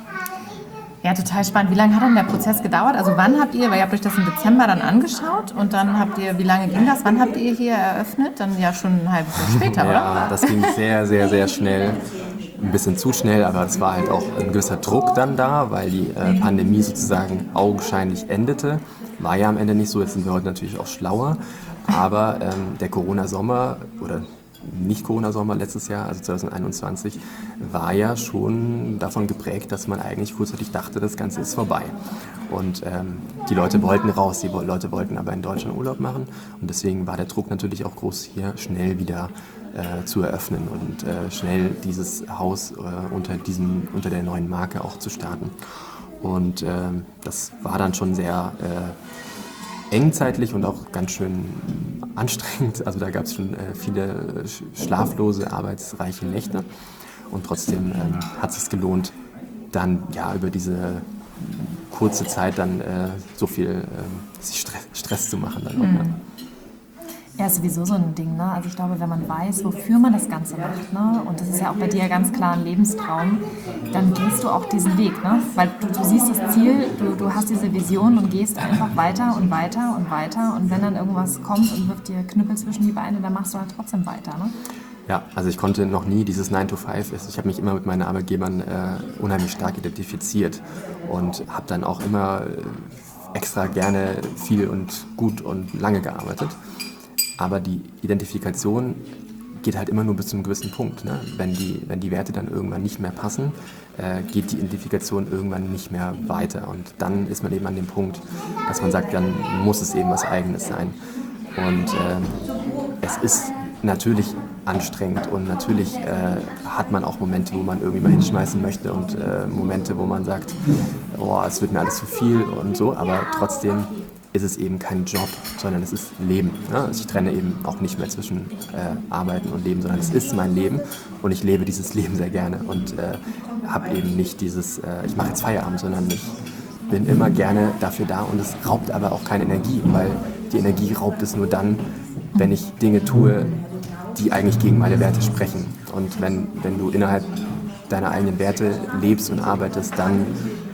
Ja, total spannend. Wie lange hat denn der Prozess gedauert? Also wann habt ihr, weil ihr habt euch das im Dezember dann angeschaut und dann habt ihr, wie lange ging das? Wann habt ihr hier eröffnet? Dann ja schon ein halbes Jahr später, oder? Ja, das ging sehr, sehr, sehr schnell. Ein bisschen zu schnell, aber es war halt auch ein gewisser Druck dann da, weil die äh, Pandemie sozusagen augenscheinlich endete. War ja am Ende nicht so, jetzt sind wir heute natürlich auch schlauer. Aber ähm, der Corona-Sommer oder Nicht-Corona-Sommer letztes Jahr, also zwanzig einundzwanzig, war ja schon davon geprägt, dass man eigentlich kurzzeitig dachte, das Ganze ist vorbei. Und ähm, die Leute wollten raus, die Leute wollten aber in Deutschland Urlaub machen. Und deswegen war der Druck natürlich auch groß, hier schnell wieder äh, zu eröffnen und äh, schnell dieses Haus äh, unter, diesem, unter der neuen Marke auch zu starten. Und äh, das war dann schon sehr äh, eng zeitlich und auch ganz schön anstrengend. Also da gab es schon äh, viele schlaflose, arbeitsreiche Nächte. Und trotzdem ähm, hat es sich gelohnt, dann ja über diese kurze Zeit dann äh, so viel ähm, Stress, Stress zu machen. Dann auch, mhm. ja. Ja, ist sowieso so ein Ding, ne? Also ich glaube, wenn man weiß, wofür man das Ganze macht, ne? Und das ist ja auch bei dir ganz klar ein Lebenstraum, dann gehst du auch diesen Weg, ne? Weil du, du siehst das Ziel, du, du hast diese Vision und gehst einfach weiter und weiter und weiter und wenn dann irgendwas kommt und wirft dir Knüppel zwischen die Beine, dann machst du halt trotzdem weiter, ne? Ja, also ich konnte noch nie dieses nine to five, ich habe mich immer mit meinen Arbeitgebern äh, unheimlich stark identifiziert und habe dann auch immer extra gerne viel und gut und lange gearbeitet. Aber die Identifikation geht halt immer nur bis zu einem gewissen Punkt. Ne? Wenn die, wenn die Werte dann irgendwann nicht mehr passen, äh, geht die Identifikation irgendwann nicht mehr weiter. Und dann ist man eben an dem Punkt, dass man sagt, dann muss es eben was Eigenes sein. Und äh, es ist natürlich anstrengend und natürlich äh, hat man auch Momente, wo man irgendwie mal hinschmeißen möchte und äh, Momente, wo man sagt, oh, es wird mir alles zu viel und so, aber trotzdem ist es eben kein Job, sondern es ist Leben. Ne? Also ich trenne eben auch nicht mehr zwischen äh, Arbeiten und Leben, sondern es ist mein Leben und ich lebe dieses Leben sehr gerne und äh, habe eben nicht dieses, äh, ich mache jetzt Feierabend, sondern ich bin immer gerne dafür da und es raubt aber auch keine Energie, weil die Energie raubt es nur dann, wenn ich Dinge tue, die eigentlich gegen meine Werte sprechen. Und wenn, wenn du innerhalb deiner eigenen Werte lebst und arbeitest, dann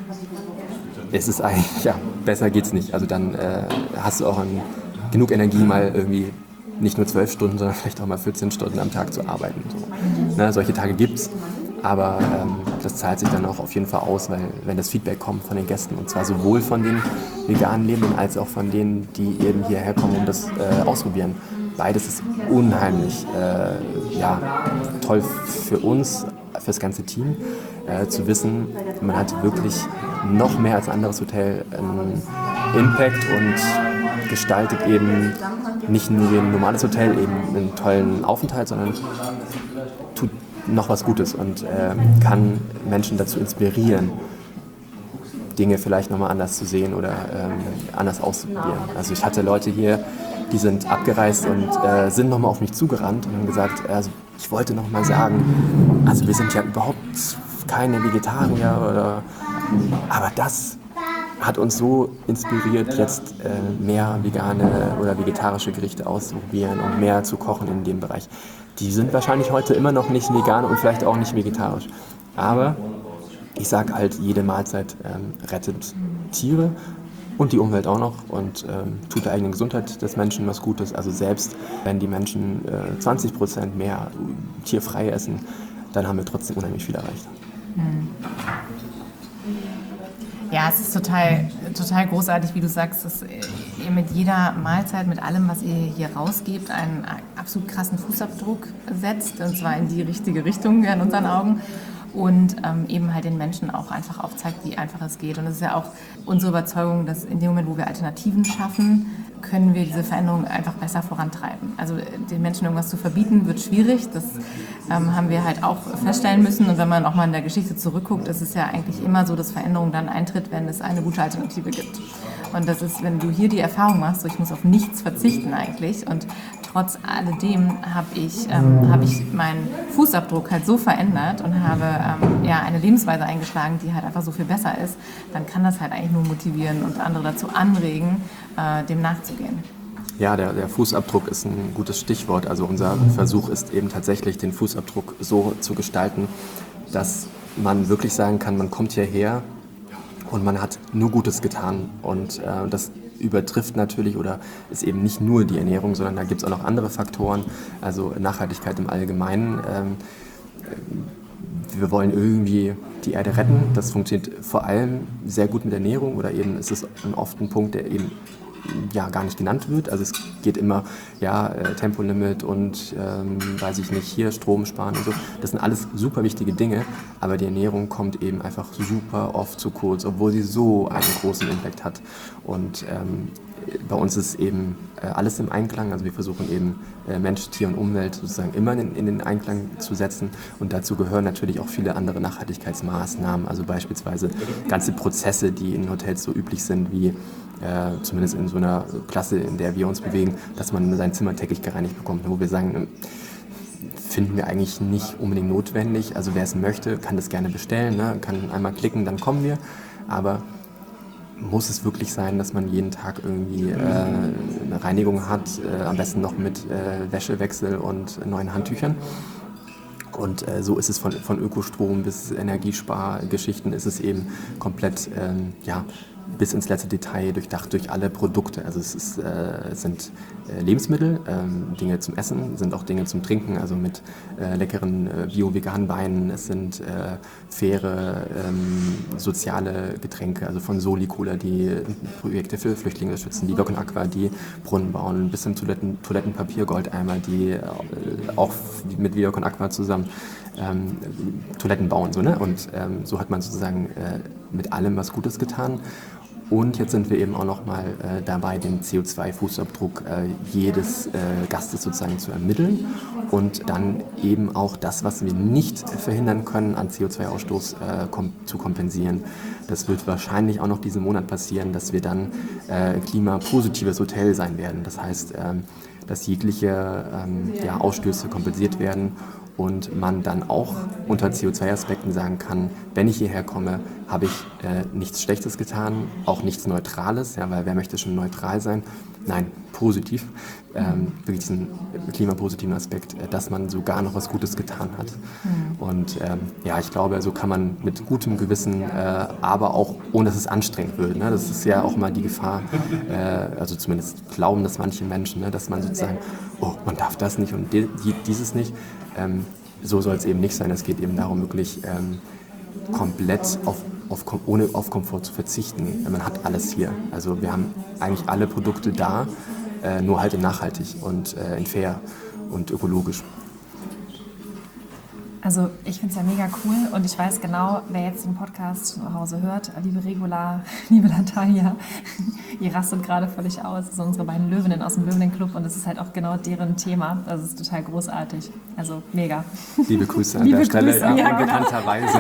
ist es eigentlich, ja, besser geht's nicht. Also dann äh, hast du auch ein, genug Energie, mal irgendwie nicht nur zwölf Stunden, sondern vielleicht auch mal vierzehn Stunden am Tag zu arbeiten. So. Ne, solche Tage gibt's, aber ähm, das zahlt sich dann auch auf jeden Fall aus, weil wenn das Feedback kommt von den Gästen, und zwar sowohl von den veganen Lebenden als auch von denen, die eben hierher kommen und das äh, ausprobieren. Beides ist unheimlich äh, ja, toll für uns, für das ganze Team, äh, zu wissen, man hat wirklich noch mehr als ein anderes Hotel einen Impact und gestaltet eben nicht nur wie ein normales Hotel eben einen tollen Aufenthalt, sondern tut noch was Gutes und äh, kann Menschen dazu inspirieren, Dinge vielleicht nochmal anders zu sehen oder ähm, anders auszuprobieren. Also ich hatte Leute hier, die sind abgereist und äh, sind nochmal auf mich zugerannt und haben gesagt, also ich wollte nochmal sagen, also wir sind ja überhaupt keine Vegetarier, oder, aber das hat uns so inspiriert, jetzt äh, mehr vegane oder vegetarische Gerichte auszuprobieren und mehr zu kochen in dem Bereich. Die sind wahrscheinlich heute immer noch nicht vegan und vielleicht auch nicht vegetarisch, aber ich sage halt, jede Mahlzeit ähm, rettet Tiere und die Umwelt auch noch und ähm, tut der eigenen Gesundheit des Menschen was Gutes. Also selbst wenn die Menschen äh, zwanzig Prozent mehr tierfrei essen, dann haben wir trotzdem unheimlich viel erreicht. Hm. Ja, es ist total, total großartig, wie du sagst, dass ihr mit jeder Mahlzeit, mit allem, was ihr hier rausgebt, einen absolut krassen Fußabdruck setzt, und zwar in die richtige Richtung in unseren Augen. Und ähm, eben halt den Menschen auch einfach aufzeigt, wie einfach es geht. Und es ist ja auch unsere Überzeugung, dass in dem Moment, wo wir Alternativen schaffen, können wir diese Veränderung einfach besser vorantreiben. Also den Menschen irgendwas zu verbieten, wird schwierig. Das ähm, haben wir halt auch feststellen müssen. Und wenn man auch mal in der Geschichte zurückguckt, ist es ja eigentlich immer so, dass Veränderung dann eintritt, wenn es eine gute Alternative gibt. Und das ist, wenn du hier die Erfahrung machst, so ich muss auf nichts verzichten eigentlich. Und trotz alledem habe ich, ähm, hab ich meinen Fußabdruck halt so verändert und habe ähm, ja, eine Lebensweise eingeschlagen, die halt einfach so viel besser ist, dann kann das halt eigentlich nur motivieren und andere dazu anregen, äh, dem nachzugehen. Ja, der, der Fußabdruck ist ein gutes Stichwort. Also unser Versuch ist eben tatsächlich, den Fußabdruck so zu gestalten, dass man wirklich sagen kann, man kommt hierher und man hat nur Gutes getan. Und äh, das übertrifft natürlich oder ist eben nicht nur die Ernährung, sondern da gibt es auch noch andere Faktoren, also Nachhaltigkeit im Allgemeinen. Ähm, wir wollen irgendwie die Erde retten. Das funktioniert vor allem sehr gut mit Ernährung oder eben ist es oft ein Punkt, der eben ja gar nicht genannt wird. Also es geht immer, ja, äh, Tempolimit und ähm, weiß ich nicht, hier Strom sparen und so. Das sind alles super wichtige Dinge, aber die Ernährung kommt eben einfach super oft zu kurz, obwohl sie so einen großen Impact hat. Und ähm, bei uns ist eben äh, alles im Einklang, also wir versuchen eben äh, Mensch, Tier und Umwelt sozusagen immer in, in den Einklang zu setzen und dazu gehören natürlich auch viele andere Nachhaltigkeitsmaßnahmen, also beispielsweise ganze Prozesse, die in Hotels so üblich sind, wie äh, zumindest in so einer Klasse, in der wir uns bewegen, dass man sein Zimmer täglich gereinigt bekommt, wo wir sagen, finden wir eigentlich nicht unbedingt notwendig, also wer es möchte, kann das gerne bestellen, ne? Kann einmal klicken, dann kommen wir, aber muss es wirklich sein, dass man jeden Tag irgendwie äh, eine Reinigung hat, äh, am besten noch mit äh, Wäschewechsel und neuen Handtüchern. Und äh, so ist es von, von Ökostrom bis Energiespargeschichten ist es eben komplett, ähm, ja, bis ins letzte Detail durchdacht durch alle Produkte. Also es, ist, äh, es sind äh, Lebensmittel, ähm, Dinge zum Essen, sind auch Dinge zum Trinken, also mit äh, leckeren äh, bio-veganen Weinen. Es sind äh, faire ähm, soziale Getränke, also von Soli-Cola, die Projekte für Flüchtlinge schützen, die Viva Con Aqua, die Brunnen bauen, bis zum Toiletten, Toilettenpapier, Goldeimer, die äh, auch mit Viva Con Aqua zusammen ähm, Toiletten bauen. So, ne? Und ähm, so hat man sozusagen äh, mit allem was Gutes getan. Und jetzt sind wir eben auch noch mal äh, dabei, den C O zwei Fußabdruck äh, jedes äh, Gastes sozusagen zu ermitteln und dann eben auch das, was wir nicht verhindern können, an C O zwei Ausstoß äh, kom- zu kompensieren. Das wird wahrscheinlich auch noch diesen Monat passieren, dass wir dann äh, klimapositives Hotel sein werden. Das heißt, ähm, dass jegliche ähm, ja, Ausstöße kompensiert werden. Und man dann auch unter C O zwei Aspekten sagen kann, wenn ich hierher komme, habe ich äh, nichts Schlechtes getan, auch nichts Neutrales, ja, weil wer möchte schon neutral sein? Nein, positiv, ähm, wirklich diesen klimapositiven Aspekt, äh, dass man sogar noch was Gutes getan hat. Mhm. Und ähm, ja, ich glaube, so kann man mit gutem Gewissen, äh, aber auch ohne dass es anstrengend wird. Ne? Das ist ja auch mal die Gefahr, äh, also zumindest glauben das manche Menschen, ne? Dass man sozusagen, oh, man darf das nicht und die, dieses nicht. Ähm, so soll es eben nicht sein. Es geht eben darum, wirklich ähm, komplett auf, auf, ohne auf Komfort zu verzichten. Man hat alles hier. Also wir haben eigentlich alle Produkte da, äh, nur halt in nachhaltig und äh, in fair und ökologisch. Also ich finde es ja mega cool und ich weiß genau, wer jetzt den Podcast zu Hause hört, liebe Regula, liebe Natalia, ihr rastet gerade völlig aus. Das sind unsere beiden Löwinnen aus dem Löwenenclub und das ist halt auch genau deren Thema. Das ist total großartig. Also mega. Liebe Grüße an liebe der Stelle, Grüße, ja, ja, unbekannterweise.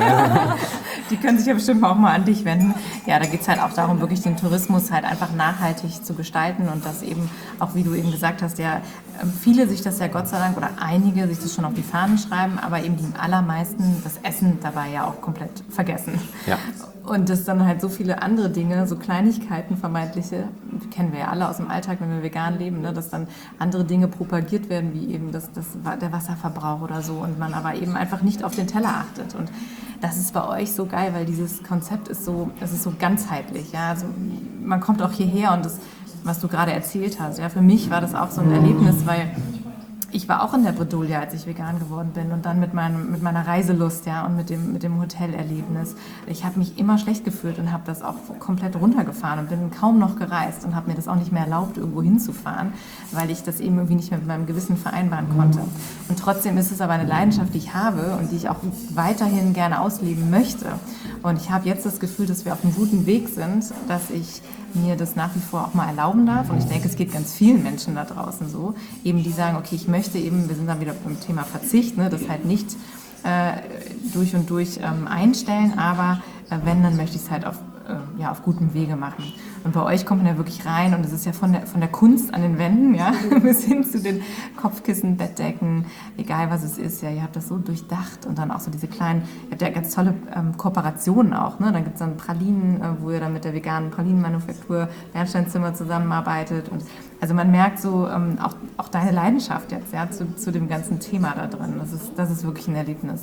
Die können sich ja bestimmt auch mal an dich wenden. Ja, da geht es halt auch darum, wirklich den Tourismus halt einfach nachhaltig zu gestalten und dass eben, auch wie du eben gesagt hast, ja, viele sich das ja Gott sei Dank oder einige sich das schon auf die Fahnen schreiben, aber eben die allermeisten das Essen dabei ja auch komplett vergessen. Ja. Und dass dann halt so viele andere Dinge, so Kleinigkeiten vermeintliche, kennen wir ja alle aus dem Alltag, wenn wir vegan leben, ne, dass dann andere Dinge propagiert werden, wie eben das, das, der Wasserverbrauch oder so und man aber eben einfach nicht auf den Teller achtet. Und das ist bei euch so geil, weil dieses Konzept ist so, es ist so ganzheitlich. Ja? Also man kommt auch hierher und das, was du gerade erzählt hast, ja, für mich war das auch so ein Erlebnis, weil ich war auch in der Bredouille, als ich vegan geworden bin und dann mit, meinem, mit meiner Reiselust, ja, und mit dem, mit dem Hotelerlebnis. Ich habe mich immer schlecht gefühlt und habe das auch komplett runtergefahren und bin kaum noch gereist und habe mir das auch nicht mehr erlaubt, irgendwo hinzufahren, weil ich das eben irgendwie nicht mehr mit meinem Gewissen vereinbaren konnte. Und trotzdem ist es aber eine Leidenschaft, die ich habe und die ich auch weiterhin gerne ausleben möchte. Und ich habe jetzt das Gefühl, dass wir auf einem guten Weg sind, dass ich mir das nach wie vor auch mal erlauben darf. Und ich denke, es geht ganz vielen Menschen da draußen so, eben die sagen, okay, ich möchte eben, wir sind dann wieder beim Thema Verzicht, ne, das halt nicht äh, durch und durch ähm, einstellen, aber äh, wenn, dann möchte ich es halt auf, äh, ja, auf gutem Wege machen. Und bei euch kommt man ja wirklich rein und es ist ja von der, von der Kunst an den Wänden, ja, bis hin zu den Kopfkissen, Bettdecken, egal was es ist, ja, ihr habt das so durchdacht und dann auch so diese kleinen, ihr habt ja ganz tolle ähm, Kooperationen auch, ne, dann gibt es dann Pralinen, äh, wo ihr dann mit der veganen Pralinenmanufaktur Bernsteinzimmer zusammenarbeitet und also man merkt so ähm, auch, auch deine Leidenschaft jetzt, ja, zu, zu dem ganzen Thema da drin, das ist, das ist wirklich ein Erlebnis.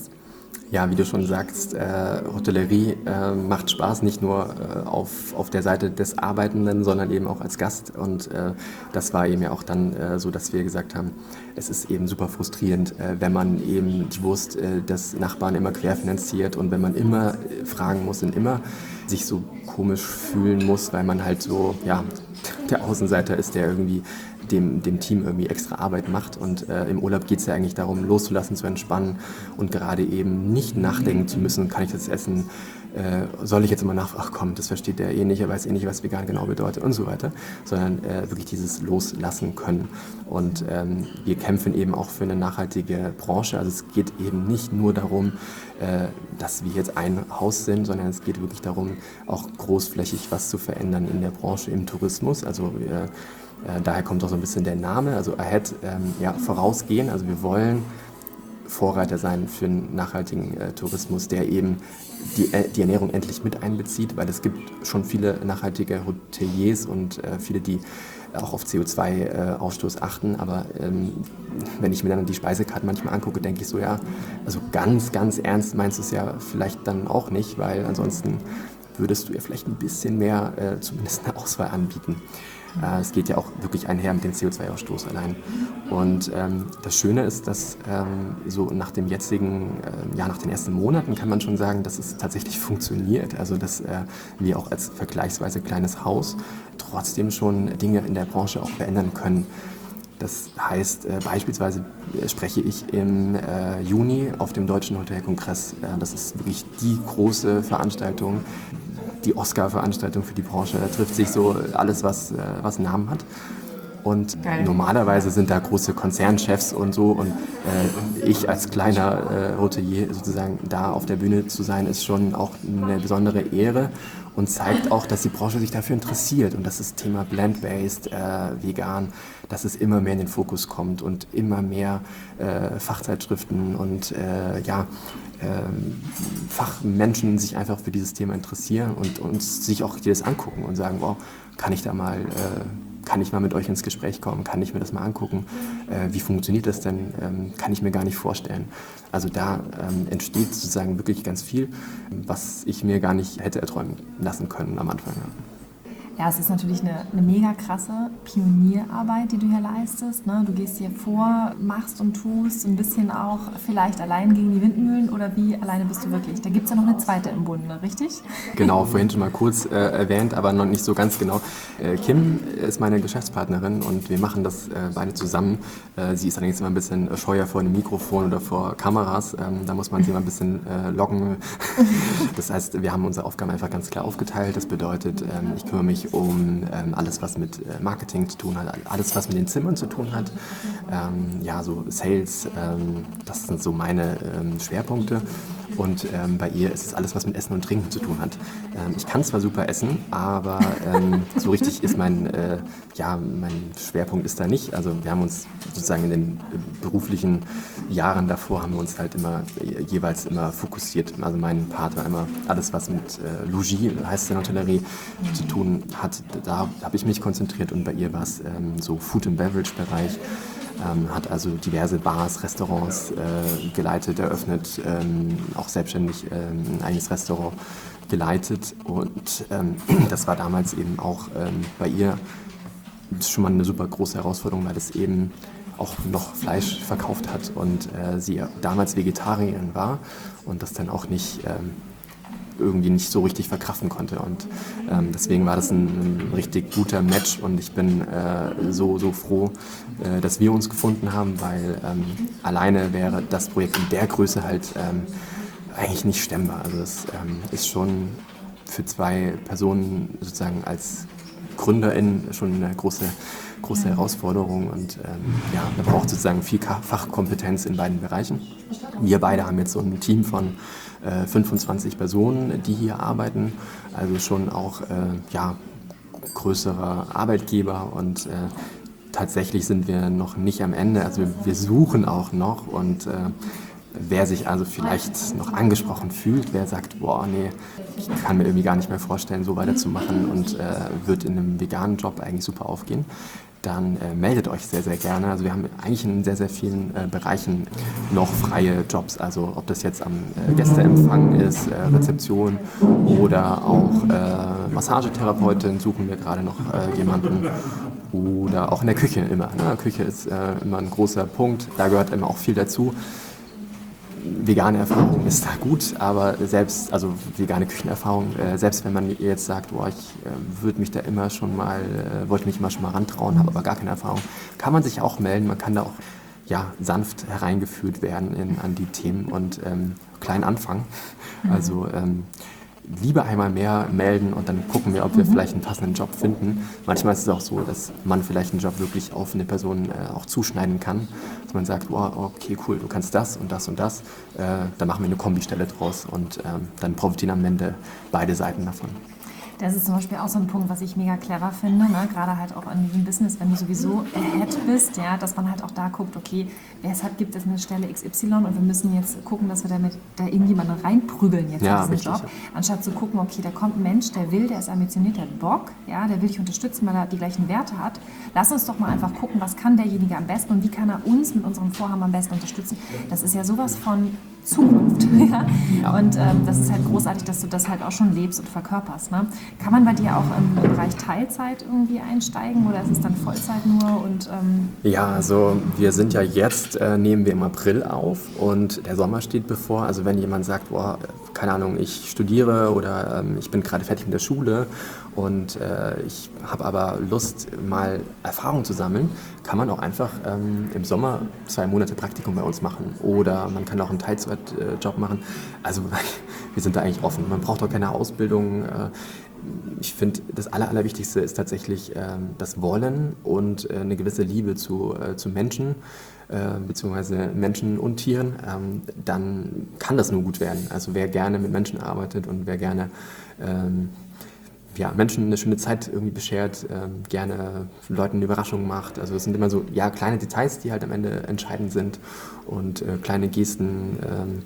Ja, wie du schon sagst, äh, Hotellerie äh, macht Spaß, nicht nur äh, auf, auf der Seite des Arbeitenden, sondern eben auch als Gast. Und äh, das war eben ja auch dann äh, so, dass wir gesagt haben, es ist eben super frustrierend, äh, wenn man eben die Wurst äh, des Nachbarn immer querfinanziert und wenn man immer äh, fragen muss und immer sich so komisch fühlen muss, weil man halt so, ja, der Außenseiter ist, der irgendwie dem, dem Team irgendwie extra Arbeit macht. Und äh, im Urlaub geht es ja eigentlich darum, loszulassen, zu entspannen und gerade eben nicht nachdenken zu müssen, kann ich das essen, äh, soll ich jetzt immer nach, ach komm, das versteht der eh nicht, er weiß eh nicht, was vegan genau bedeutet und so weiter, sondern äh, wirklich dieses Loslassen können. Und ähm, wir kämpfen eben auch für eine nachhaltige Branche. Also es geht eben nicht nur darum, äh, dass wir jetzt ein Haus sind, sondern es geht wirklich darum, auch großflächig was zu verändern in der Branche, im Tourismus. Also wir Äh, daher kommt auch so ein bisschen der Name, also Ahead, ähm, ja, vorausgehen. Also wir wollen Vorreiter sein für einen nachhaltigen äh, Tourismus, der eben die, äh, die Ernährung endlich mit einbezieht, weil es gibt schon viele nachhaltige Hoteliers und äh, viele, die auch auf C O zwei Ausstoß achten, aber ähm, wenn ich mir dann die Speisekarte manchmal angucke, denke ich so, ja, also ganz, ganz ernst meinst du es ja vielleicht dann auch nicht, weil ansonsten würdest du ja vielleicht ein bisschen mehr, äh, zumindest eine Auswahl anbieten. Äh, es geht ja auch wirklich einher mit dem C O zwei Ausstoß allein. Und ähm, das Schöne ist, dass ähm, so nach dem jetzigen, äh, ja nach den ersten Monaten kann man schon sagen, dass es tatsächlich funktioniert. Also dass äh, wir auch als vergleichsweise kleines Haus trotzdem schon Dinge in der Branche auch verändern können. Das heißt, äh, beispielsweise spreche ich im äh, Juni auf dem Deutschen Hotelkongress. Äh, das ist wirklich die große Veranstaltung, die Oscar-Veranstaltung für die Branche. Da trifft sich so alles, was, äh, was Namen hat. Und Geil. Normalerweise sind da große Konzernchefs und so. Und äh, ich als kleiner äh, Hotelier sozusagen da auf der Bühne zu sein, ist schon auch eine besondere Ehre und zeigt auch, dass die Branche sich dafür interessiert und dass das Thema Plant-Based, äh, vegan, dass es immer mehr in den Fokus kommt und immer mehr äh, Fachzeitschriften und äh, ja, äh, Fachmenschen sich einfach für dieses Thema interessieren und, und sich auch das angucken und sagen, wow, kann ich da mal... Äh, kann ich mal mit euch ins Gespräch kommen, kann ich mir das mal angucken, äh, wie funktioniert das denn, ähm, kann ich mir gar nicht vorstellen. Also da ähm, entsteht sozusagen wirklich ganz viel, was ich mir gar nicht hätte erträumen lassen können am Anfang. Ja. Ja, es ist natürlich eine, eine mega krasse Pionierarbeit, die du hier leistest. Ne? Du gehst hier vor, machst und tust, ein bisschen auch vielleicht allein gegen die Windmühlen oder wie alleine bist du wirklich? Da gibt es ja noch eine zweite im Bunde, richtig? Genau, vorhin schon mal kurz äh, erwähnt, aber noch nicht so ganz genau. Äh, Kim ist meine Geschäftspartnerin und wir machen das äh, beide zusammen. Äh, sie ist allerdings immer ein bisschen scheuer vor einem Mikrofon oder vor Kameras. Ähm, da muss man sie immer ein bisschen äh, locken. Das heißt, wir haben unsere Aufgaben einfach ganz klar aufgeteilt. Das bedeutet, ähm, ich kümmere mich um ähm, alles, was mit äh, Marketing zu tun hat, alles, was mit den Zimmern zu tun hat. Ähm, ja, so Sales, ähm, das sind so meine ähm, Schwerpunkte. Und ähm, bei ihr ist es alles, was mit Essen und Trinken zu tun hat. Ähm, ich kann zwar super essen, aber ähm, so richtig ist mein, äh, ja, mein Schwerpunkt ist da nicht. Also wir haben uns sozusagen in den beruflichen Jahren davor haben wir uns halt immer jeweils immer fokussiert. Also mein Part war immer alles, was mit äh, Logis, heißt es in der Hotellerie, zu tun hat. Da habe ich mich konzentriert und bei ihr war es ähm, so Food- and Beverage-Bereich. Ähm, hat also diverse Bars, Restaurants äh, geleitet, eröffnet, ähm, auch selbstständig ähm, ein eigenes Restaurant geleitet und ähm, das war damals eben auch ähm, bei ihr schon mal eine super große Herausforderung, weil es eben auch noch Fleisch verkauft hat und äh, sie damals Vegetarierin war und das dann auch nicht ähm, irgendwie nicht so richtig verkraften konnte und ähm, deswegen war das ein, ein richtig guter Match und ich bin äh, so, so froh, äh, dass wir uns gefunden haben, weil ähm, alleine wäre das Projekt in der Größe halt ähm, eigentlich nicht stemmbar. Also das ähm, ist schon für zwei Personen sozusagen als GründerInnen schon eine große, große ja. Herausforderung und ähm, ja, man braucht sozusagen viel Fachkompetenz in beiden Bereichen. Wir beide haben jetzt so ein Team von äh, fünfundzwanzig Personen, die hier arbeiten, also schon auch äh, ja, größerer Arbeitgeber und äh, tatsächlich sind wir noch nicht am Ende, also wir, wir suchen auch noch und äh, wer sich also vielleicht noch angesprochen fühlt, wer sagt, boah, nee, ich kann mir irgendwie gar nicht mehr vorstellen, so weiterzumachen und äh, wird in einem veganen Job eigentlich super aufgehen, dann äh, meldet euch sehr, sehr gerne. Also wir haben eigentlich in sehr, sehr vielen äh, Bereichen noch freie Jobs. Also ob das jetzt am äh, Gästeempfang ist, äh, Rezeption oder auch äh, Massagetherapeutin suchen wir gerade noch äh, jemanden. Oder auch in der Küche immer. Ne? Küche ist äh, immer ein großer Punkt, da gehört immer auch viel dazu. Vegane Erfahrung ist da gut, aber selbst, also vegane Küchenerfahrung, äh, selbst wenn man jetzt sagt, boah, ich äh, würde mich da immer schon mal, äh, wollte mich immer schon mal rantrauen, habe aber gar keine Erfahrung, kann man sich auch melden, man kann da auch ja, sanft hereingeführt werden in, an die Themen und ähm, klein anfangen. Mhm. Also ähm, lieber einmal mehr melden und dann gucken wir, ob wir mhm. vielleicht einen passenden Job finden. Manchmal ist es auch so, dass man vielleicht einen Job wirklich auf eine Person äh, auch zuschneiden kann. Dass man sagt, oh, okay, cool, du kannst das und das und das. Äh, dann machen wir eine Kombistelle draus und ähm, dann profitieren am Ende beide Seiten davon. Das ist zum Beispiel auch so ein Punkt, was ich mega clever finde, ne? Gerade halt auch in diesem Business, wenn du sowieso ahead bist, ja, dass man halt auch da guckt, okay, weshalb gibt es eine Stelle X Y und wir müssen jetzt gucken, dass wir damit da irgendjemanden reinprügeln jetzt ja, in diesen richtig, Job, ja. Anstatt zu gucken, okay, da kommt ein Mensch, der will, der ist ambitioniert, der hat Bock, ja, der will dich unterstützen, weil er die gleichen Werte hat. Lass uns doch mal einfach gucken, was kann derjenige am besten und wie kann er uns mit unserem Vorhaben am besten unterstützen. Das ist ja sowas von Zukunft. Ja? Und ähm, das ist halt großartig, dass du das halt auch schon lebst und verkörperst. Ne? Kann man bei dir auch im, im Bereich Teilzeit irgendwie einsteigen oder ist es dann Vollzeit nur? Und, ähm ja, also wir sind ja jetzt, äh, nehmen wir im April auf und der Sommer steht bevor. Also wenn jemand sagt, boah, keine Ahnung, ich studiere oder ähm, ich bin gerade fertig mit der Schule und äh, ich habe aber Lust, mal Erfahrung zu sammeln, kann man auch einfach ähm, im Sommer zwei Monate Praktikum bei uns machen oder man kann auch einen Teilzeitjob machen. Also wir sind da eigentlich offen. Man braucht auch keine Ausbildung. Ich finde, das Aller, Allerwichtigste ist tatsächlich ähm, das Wollen und äh, eine gewisse Liebe zu, äh, zu Menschen, äh, beziehungsweise Menschen und Tieren. Ähm, dann kann das nur gut werden. Also wer gerne mit Menschen arbeitet und wer gerne ähm, ja, Menschen eine schöne Zeit irgendwie beschert, ähm, gerne Leuten eine Überraschung macht. Also es sind immer so ja, kleine Details, die halt am Ende entscheidend sind und äh, kleine Gesten. Ähm,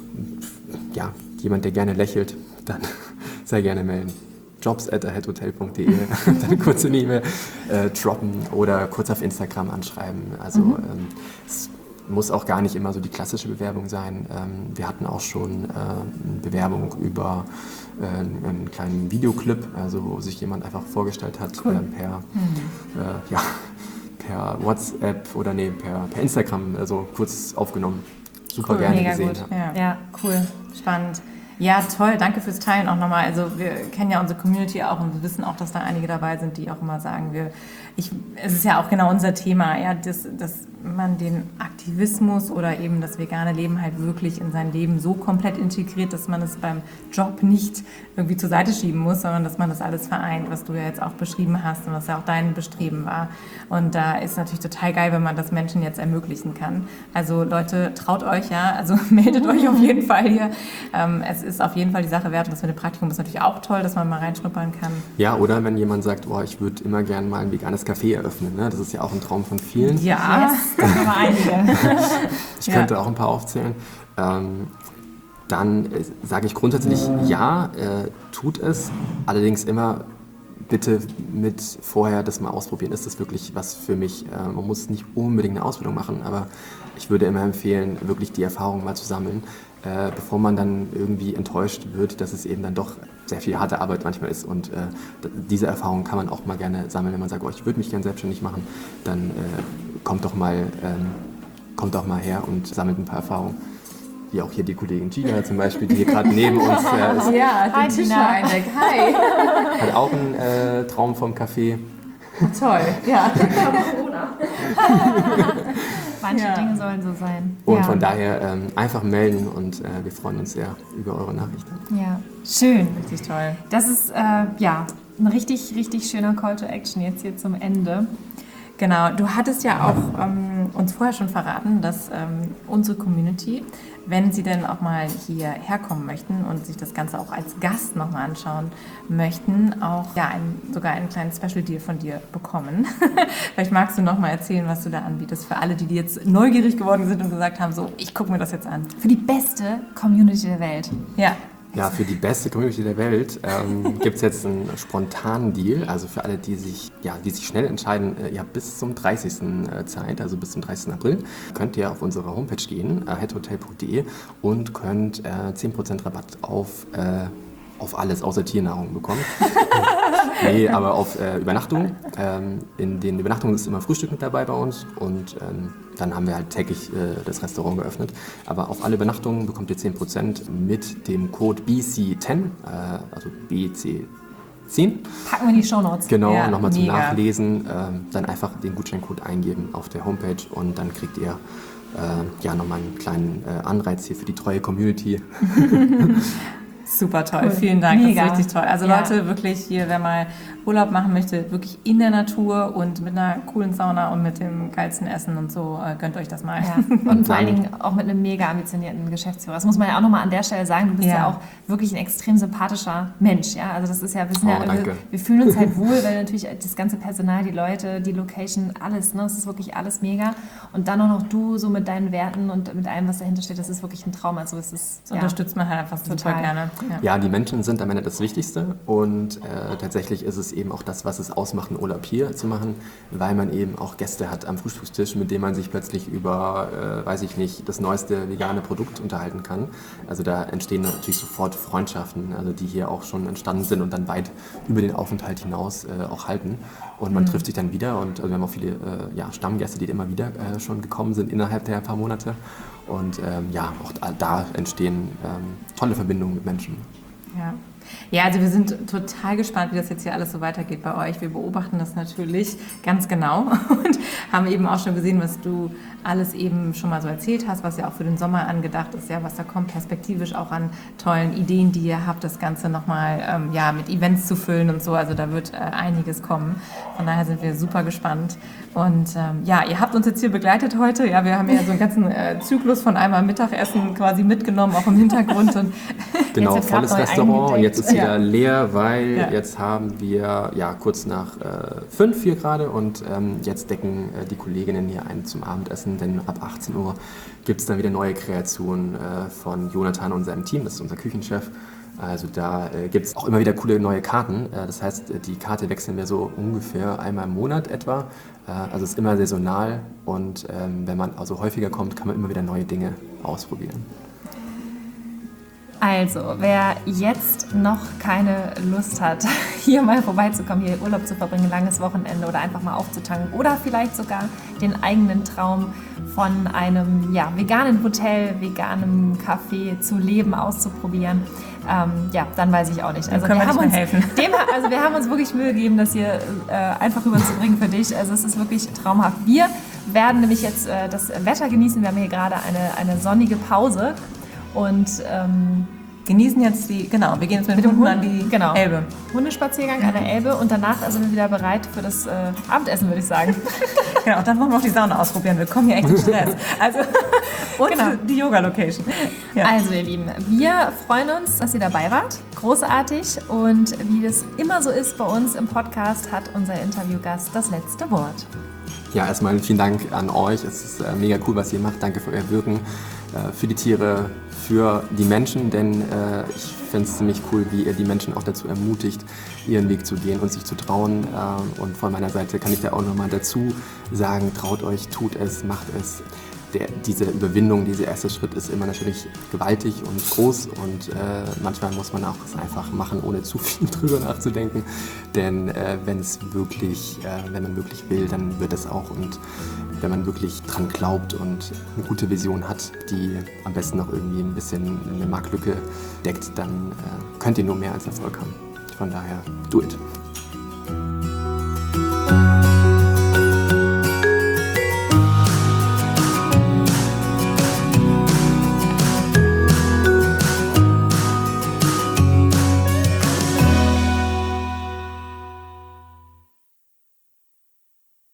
ja, jemand, der gerne lächelt, dann sehr gerne melden. jobs at aheadhotel punkt de, dann kurz eine E-Mail äh, droppen oder kurz auf Instagram anschreiben. Also mhm. ähm, es muss auch gar nicht immer so die klassische Bewerbung sein. Ähm, wir hatten auch schon äh, eine Bewerbung über äh, einen kleinen Videoclip, also wo sich jemand einfach vorgestellt hat cool. äh, per, mhm. äh, ja, per WhatsApp oder nee, per, per Instagram, also kurz aufgenommen. Super cool, gerne mega gesehen. Gut. Ja. ja, cool, spannend. Ja, toll, danke fürs Teilen auch nochmal. Also wir kennen ja unsere Community auch und wir wissen auch, dass da einige dabei sind, die auch immer sagen, wir, ich, es ist ja auch genau unser Thema, ja, dass, dass man den Aktivismus oder eben das vegane Leben halt wirklich in sein Leben so komplett integriert, dass man es beim Job nicht irgendwie zur Seite schieben muss, sondern dass man das alles vereint, was du ja jetzt auch beschrieben hast und was ja auch dein Bestreben war. Und da ist natürlich total geil, wenn man das Menschen jetzt ermöglichen kann. Also Leute, traut euch, ja, also meldet euch auf jeden Fall hier. Ähm, es ist auf jeden Fall die Sache wert und das mit dem Praktikum ist natürlich auch toll, dass man mal reinschnuppern kann. Ja, oder wenn jemand sagt, oh, ich würde immer gerne mal ein veganes Café eröffnen, ne? Das ist ja auch ein Traum von vielen. Ja, yes. Da haben wir einige. Ich könnte ja. auch ein paar aufzählen. Ähm, dann äh, sage ich grundsätzlich ja, äh, tut es, allerdings immer bitte mit vorher das mal ausprobieren. Ist das wirklich was für mich? Äh, man muss nicht unbedingt eine Ausbildung machen, aber ich würde immer empfehlen, wirklich die Erfahrung mal zu sammeln, äh, bevor man dann irgendwie enttäuscht wird, dass es eben dann doch sehr viel harte Arbeit manchmal ist. Und äh, diese Erfahrung kann man auch mal gerne sammeln, wenn man sagt, oh, ich würde mich gerne selbstständig machen, dann äh, kommt doch mal, ähm, kommt doch mal her und sammelt ein paar Erfahrungen. Wie auch hier die Kollegin Gina zum Beispiel, die hier gerade neben uns äh, ist. Ja, den Tischler Eindeck. Hi. Hat auch einen äh, Traum vom Café. Toll, ja. Manche ja. Dinge sollen so sein. Und ja. von daher ähm, einfach melden und äh, wir freuen uns sehr über eure Nachrichten. Ja, schön. Richtig toll. Das ist äh, ja ein richtig, richtig schöner Call to Action jetzt hier zum Ende. Genau, du hattest ja auch ähm, uns vorher schon verraten, dass ähm, unsere Community, wenn sie denn auch mal hierher kommen möchten und sich das Ganze auch als Gast nochmal anschauen möchten, auch ja, ein, sogar einen kleinen Special Deal von dir bekommen. Vielleicht magst du nochmal erzählen, was du da anbietest für alle, die, die jetzt neugierig geworden sind und gesagt haben, so, ich gucke mir das jetzt an. Für die beste Community der Welt. Ja. Ja, für die beste Community der Welt ähm, gibt es jetzt einen spontanen Deal. Also für alle, die sich, ja, die sich schnell entscheiden, äh, ihr habt bis zum dreißigsten Äh, Zeit, also bis zum dreißigsten April, könnt ihr auf unsere Homepage gehen, äh, headhotel punkt de, und könnt äh, zehn Prozent Rabatt auf, äh, auf alles außer Tiernahrung bekommen. Nee, aber auf äh, Übernachtung. Ähm, in den Übernachtungen ist immer Frühstück mit dabei bei uns und ähm, dann haben wir halt täglich äh, das Restaurant geöffnet. Aber auf alle Übernachtungen bekommt ihr zehn Prozent mit dem Code B C zehn, äh, also B C zehn. Packen wir in die Shownotes. Genau, ja, nochmal zum mega. Nachlesen. Ähm, dann einfach den Gutscheincode eingeben auf der Homepage und dann kriegt ihr äh, ja nochmal einen kleinen äh, Anreiz hier für die treue Community. Super toll, Cool. vielen Dank, Mega. das ist richtig toll. Also Ja. Leute, wirklich hier, wer mal Urlaub machen möchte, wirklich in der Natur und mit einer coolen Sauna und mit dem geilsten Essen und so, äh, gönnt euch das mal. Ja. Und vor allen Dingen auch mit einem mega ambitionierten Geschäftsführer. Das muss man ja auch nochmal an der Stelle sagen. Du bist ja. Ja. auch wirklich ein extrem sympathischer Mensch. Ja? Also das ist ja, wir, sind Oh, ja wir, danke. wir fühlen uns halt wohl, weil natürlich das ganze Personal, die Leute, die Location, alles, ne? Das ist wirklich alles mega. Und dann auch noch du so mit deinen Werten und mit allem, was dahinter steht, das ist wirklich ein Traum. Also es ist, Das ja. unterstützt man halt einfach super Total. gerne. Ja. Ja, die Menschen sind am Ende das Wichtigste und äh, tatsächlich ist es eben auch das, was es ausmacht, einen Urlaub hier zu machen, weil man eben auch Gäste hat am Frühstückstisch, mit denen man sich plötzlich über, äh, weiß ich nicht, das neueste vegane Produkt unterhalten kann. Also da entstehen natürlich sofort Freundschaften, also die hier auch schon entstanden sind und dann weit über den Aufenthalt hinaus äh, auch halten. Und man mhm. trifft sich dann wieder und also wir haben auch viele äh, ja, Stammgäste, die immer wieder äh, schon gekommen sind innerhalb der paar Monate. Und ähm, ja, auch da, da entstehen ähm, tolle Verbindungen mit Menschen. Ja. Ja, also wir sind total gespannt, wie das jetzt hier alles so weitergeht bei euch. Wir beobachten das natürlich ganz genau und haben eben auch schon gesehen, was du alles eben schon mal so erzählt hast, was ja auch für den Sommer angedacht ist, ja, was da kommt, perspektivisch auch an tollen Ideen, die ihr habt, das Ganze nochmal ähm, ja, mit Events zu füllen und so. Also da wird äh, einiges kommen. Von daher sind wir super gespannt. Und ähm, ja, ihr habt uns jetzt hier begleitet heute. Ja, wir haben ja so einen ganzen äh, Zyklus von einmal Mittagessen quasi mitgenommen, auch im Hintergrund. Und genau, jetzt volles neu Restaurant und jetzt ist wieder Ja. leer, weil Ja. jetzt haben wir ja kurz nach äh, fünf hier gerade und ähm, jetzt decken äh, die Kolleginnen hier ein zum Abendessen, denn ab achtzehn Uhr gibt es dann wieder neue Kreationen äh, von Jonathan und seinem Team, das ist unser Küchenchef. Also da äh, gibt es auch immer wieder coole neue Karten. Äh, das heißt, die Karte wechseln wir so ungefähr einmal im Monat etwa. Äh, also es ist immer saisonal und ähm, wenn man also häufiger kommt, kann man immer wieder neue Dinge ausprobieren. Also, wer jetzt noch keine Lust hat, hier mal vorbeizukommen, hier Urlaub zu verbringen, langes Wochenende oder einfach mal aufzutanken oder vielleicht sogar den eigenen Traum von einem ja, veganen Hotel, veganem Café zu leben, auszuprobieren, ähm, ja, dann weiß ich auch nicht. Also können wir wir, haben nicht mehr uns, helfen. dem, also wir haben uns wirklich Mühe gegeben, das hier äh, einfach rüberzubringen für dich. Also es ist wirklich traumhaft. Wir werden nämlich jetzt äh, das Wetter genießen. Wir haben hier gerade eine, eine sonnige Pause. Und ähm, genießen jetzt die, genau, wir gehen jetzt mit, mit dem Hund an die genau. Elbe. Hundespaziergang an der Elbe und danach sind wir wieder bereit für das äh, Abendessen, würde ich sagen. Genau, dann wollen wir auch die Sauna ausprobieren. Wir kommen hier echt in Stress. Also, und Genau. die Yoga-Location. Ja. Also ihr Lieben, wir freuen uns, dass ihr dabei wart. Großartig. Und wie das immer so ist bei uns im Podcast, hat unser Interviewgast das letzte Wort. Ja, erstmal vielen Dank an euch. Es ist äh, mega cool, was ihr macht. Danke für euer Wirken, äh, für die Tiere, für die Menschen, denn äh, ich finde es ziemlich cool, wie ihr die Menschen auch dazu ermutigt, ihren Weg zu gehen und sich zu trauen. Äh, und von meiner Seite kann ich da auch nochmal dazu sagen, traut euch, tut es, macht es. Der, diese Überwindung, dieser erste Schritt ist immer natürlich gewaltig und groß und äh, manchmal muss man auch es einfach machen, ohne zu viel drüber nachzudenken. Denn äh, wenn es wirklich, äh, wenn man wirklich will, dann wird es auch. Und wenn man wirklich dran glaubt und eine gute Vision hat, die am besten noch irgendwie ein bisschen eine Marktlücke deckt, dann äh, könnt ihr nur mehr als Erfolg haben. Von daher, do it.